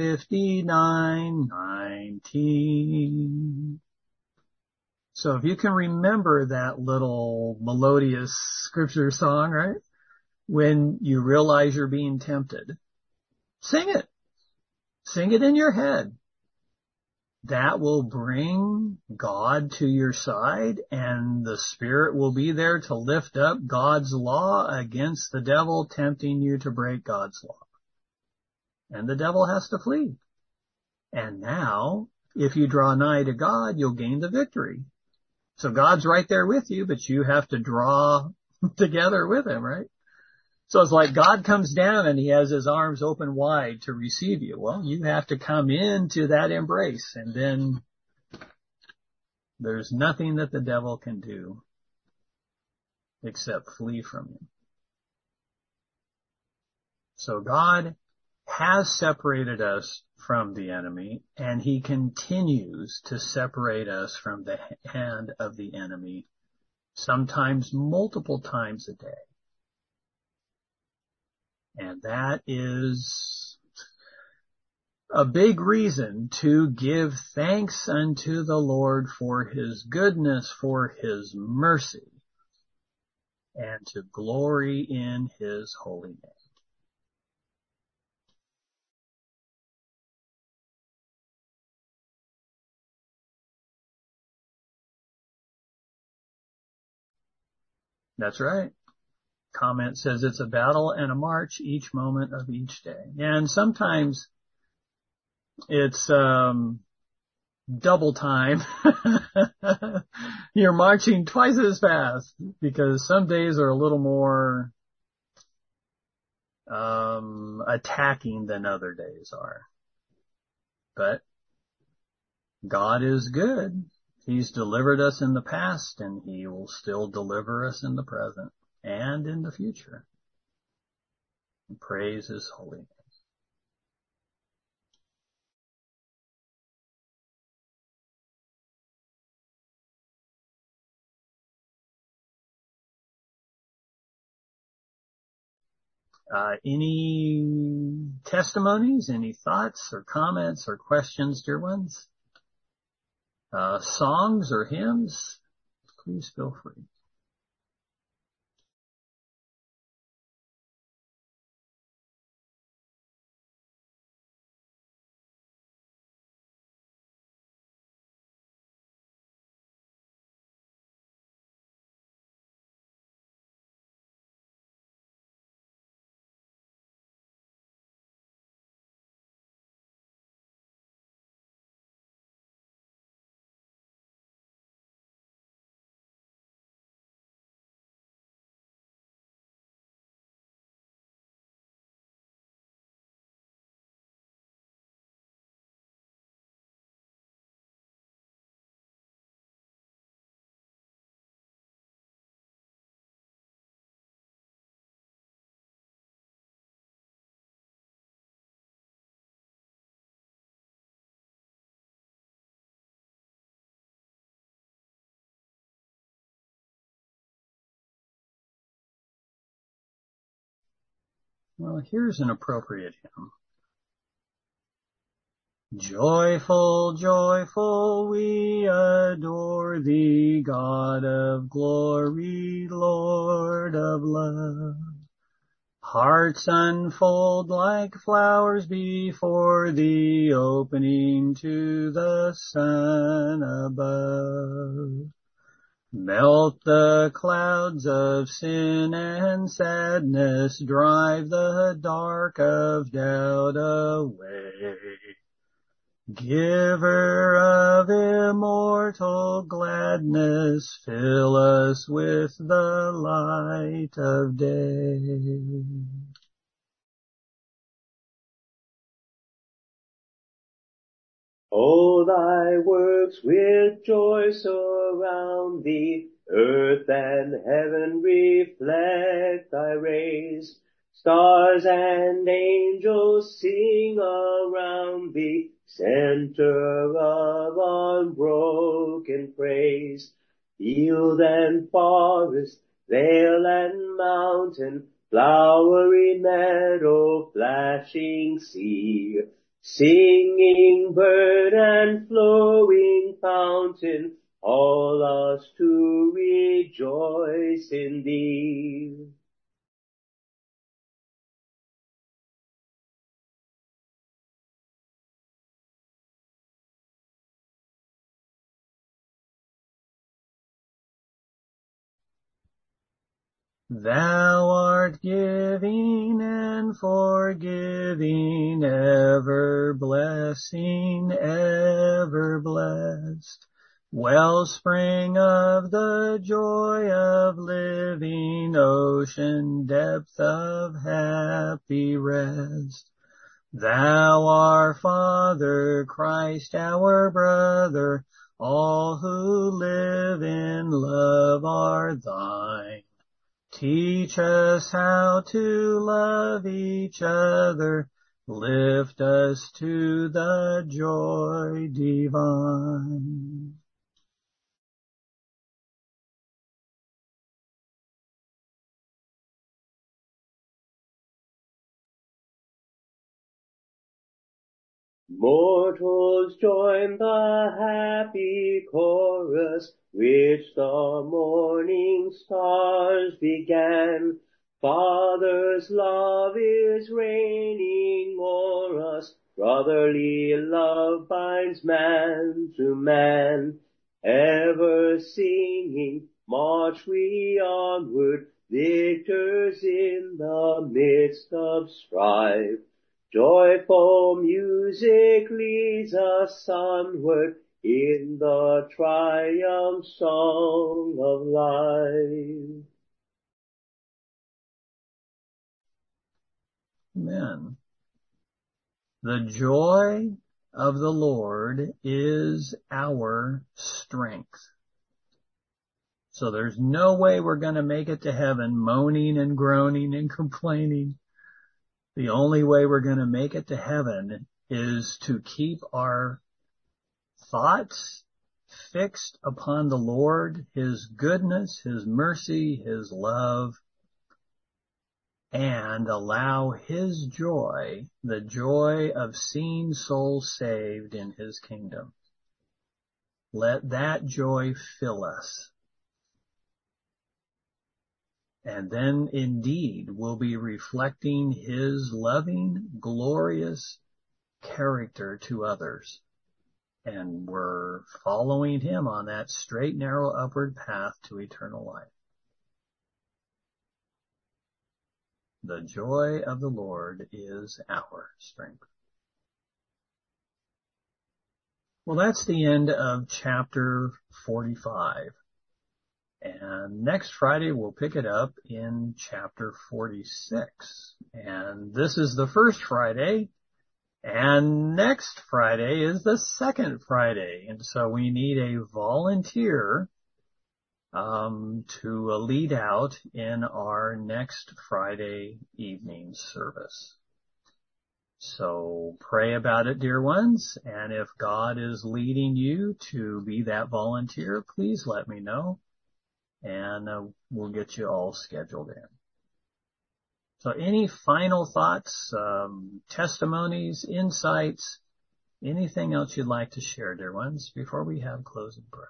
A: 59:19. So if you can remember that little melodious scripture song, right? When you realize you're being tempted, sing it. Sing it in your head. That will bring God to your side, and the Spirit will be there to lift up God's law against the devil tempting you to break God's law. And the devil has to flee. And now, if you draw nigh to God, you'll gain the victory. So God's right there with you, but you have to draw together with him, right? So it's like God comes down and he has his arms open wide to receive you. Well, you have to come into that embrace, and then there's nothing that the devil can do except flee from you. So God has separated us from the enemy, and he continues to separate us from the hand of the enemy, sometimes multiple times a day. And that is a big reason to give thanks unto the Lord for his goodness, for his mercy, and to glory in his holy name. That's right. Comment says it's a battle and a march each moment of each day. And sometimes it's double time. You're marching twice as fast because some days are a little more attacking than other days are. But God is good. He's delivered us in the past, and he will still deliver us in the present and in the future. And praise his holy name. Any testimonies, any thoughts or comments or questions, dear ones? Songs or hymns? Please feel free. Well, here's an appropriate hymn. Joyful, joyful, we adore thee, God of glory, Lord of love. Hearts unfold like flowers before the opening to the sun above. Melt the clouds of sin and sadness, drive the dark of doubt away. Giver of immortal gladness, fill us with the light of day.
B: All thy works with joy surround thee, earth and heaven reflect thy rays. Stars and angels sing around thee, center of unbroken praise. Field and forest, vale and mountain, flowery meadow, flashing sea, singing bird and flowing fountain, all us to rejoice in thee.
A: Thou art giving and forgiving, ever blessing, ever blessed. Wellspring of the joy of living, ocean depth of happy rest. Thou our Father, Christ our brother, all who live in love are thine. Teach us how to love each other, lift us to the joy divine.
B: Mortals join the happy chorus, which the morning stars began. Father's love is reigning o'er us, brotherly love binds man to man. Ever singing, march we onward, victors in the midst of strife. Joyful music leads us onward in the triumph song of life.
A: Amen. The joy of the Lord is our strength. So there's no way we're going to make it to heaven moaning and groaning and complaining. The only way we're going to make it to heaven is to keep our thoughts fixed upon the Lord, His goodness, His mercy, His love, and allow His joy, the joy of seeing souls saved in His kingdom. Let that joy fill us. And then indeed we'll be reflecting His loving, glorious character to others. And we're following Him on that straight, narrow, upward path to eternal life. The joy of the Lord is our strength. Well, that's the end of chapter 45. And next Friday, we'll pick it up in chapter 46. And this is the first Friday. And next Friday is the second Friday. And so we need a volunteer to lead out in our next Friday evening service. So pray about it, dear ones. And if God is leading you to be that volunteer, please let me know. And we'll get you all scheduled in. So any final thoughts, testimonies, insights, anything else you'd like to share, dear ones, before we have closing prayer?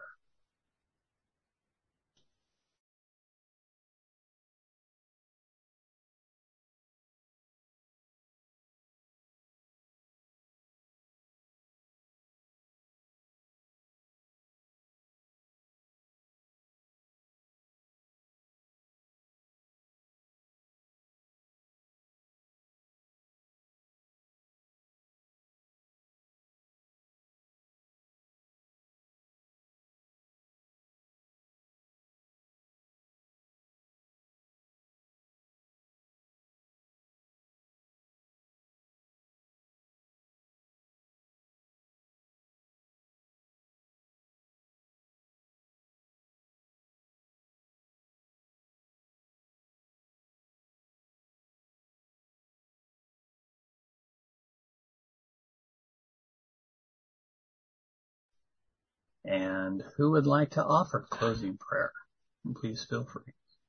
A: And who would like to offer closing prayer? Please feel free.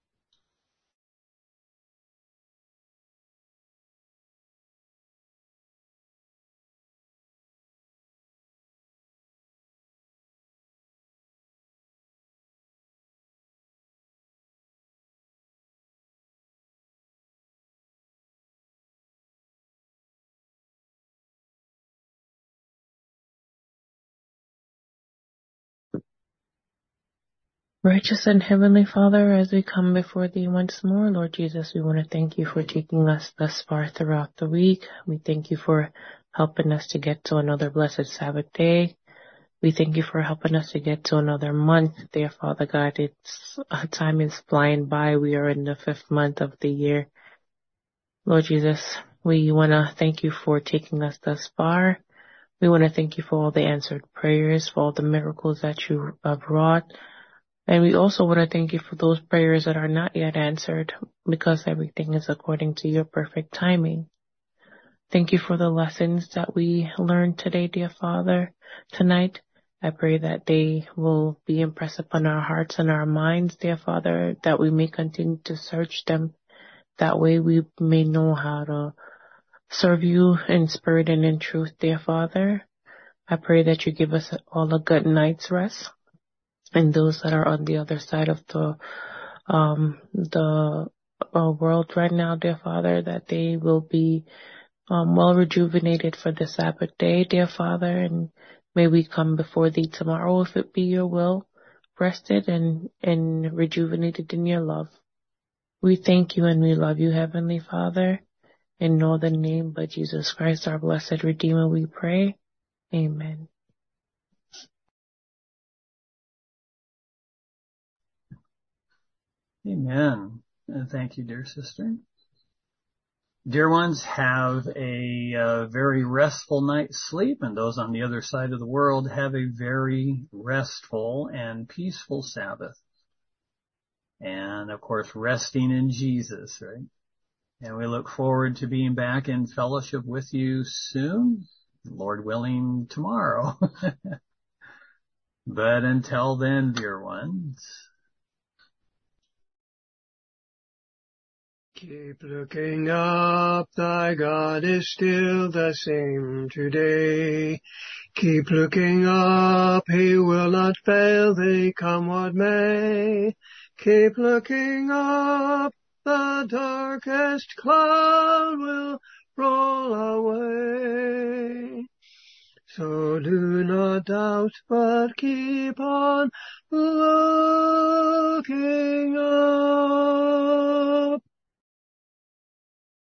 C: Righteous and Heavenly Father, as we come before Thee once more, Lord Jesus, we want to thank You for taking us thus far throughout the week. We thank You for helping us to get to another blessed Sabbath day. We thank You for helping us to get to another month. Dear Father God, time is flying by. We are in the 5th month of the year. Lord Jesus, we want to thank You for taking us thus far. We want to thank You for all the answered prayers, for all the miracles that You have wrought. And we also want to thank You for those prayers that are not yet answered, because everything is according to Your perfect timing. Thank You for the lessons that we learned today, dear Father, tonight. I pray that they will be impressed upon our hearts and our minds, dear Father, that we may continue to search them. That way we may know how to serve You in spirit and in truth, dear Father. I pray that You give us all a good night's rest. And those that are on the other side of the world right now, dear Father, that they will be well rejuvenated for the Sabbath day, dear Father, and may we come before Thee tomorrow, if it be Your will, rested and rejuvenated in Your love. We thank You and we love You, Heavenly Father. In no other name but Jesus Christ, our blessed Redeemer, we pray. Amen.
A: Amen. And thank you, dear sister. Dear ones, have a very restful night's sleep, and those on the other side of the world have a very restful and peaceful Sabbath. And of course, resting in Jesus, right? And we look forward to being back in fellowship with you soon, Lord willing, tomorrow. But until then, dear ones,
E: keep looking up, thy God is still the same today. Keep looking up, He will not fail thee, come what may. Keep looking up, the darkest cloud will roll away. So do not doubt, but keep on looking.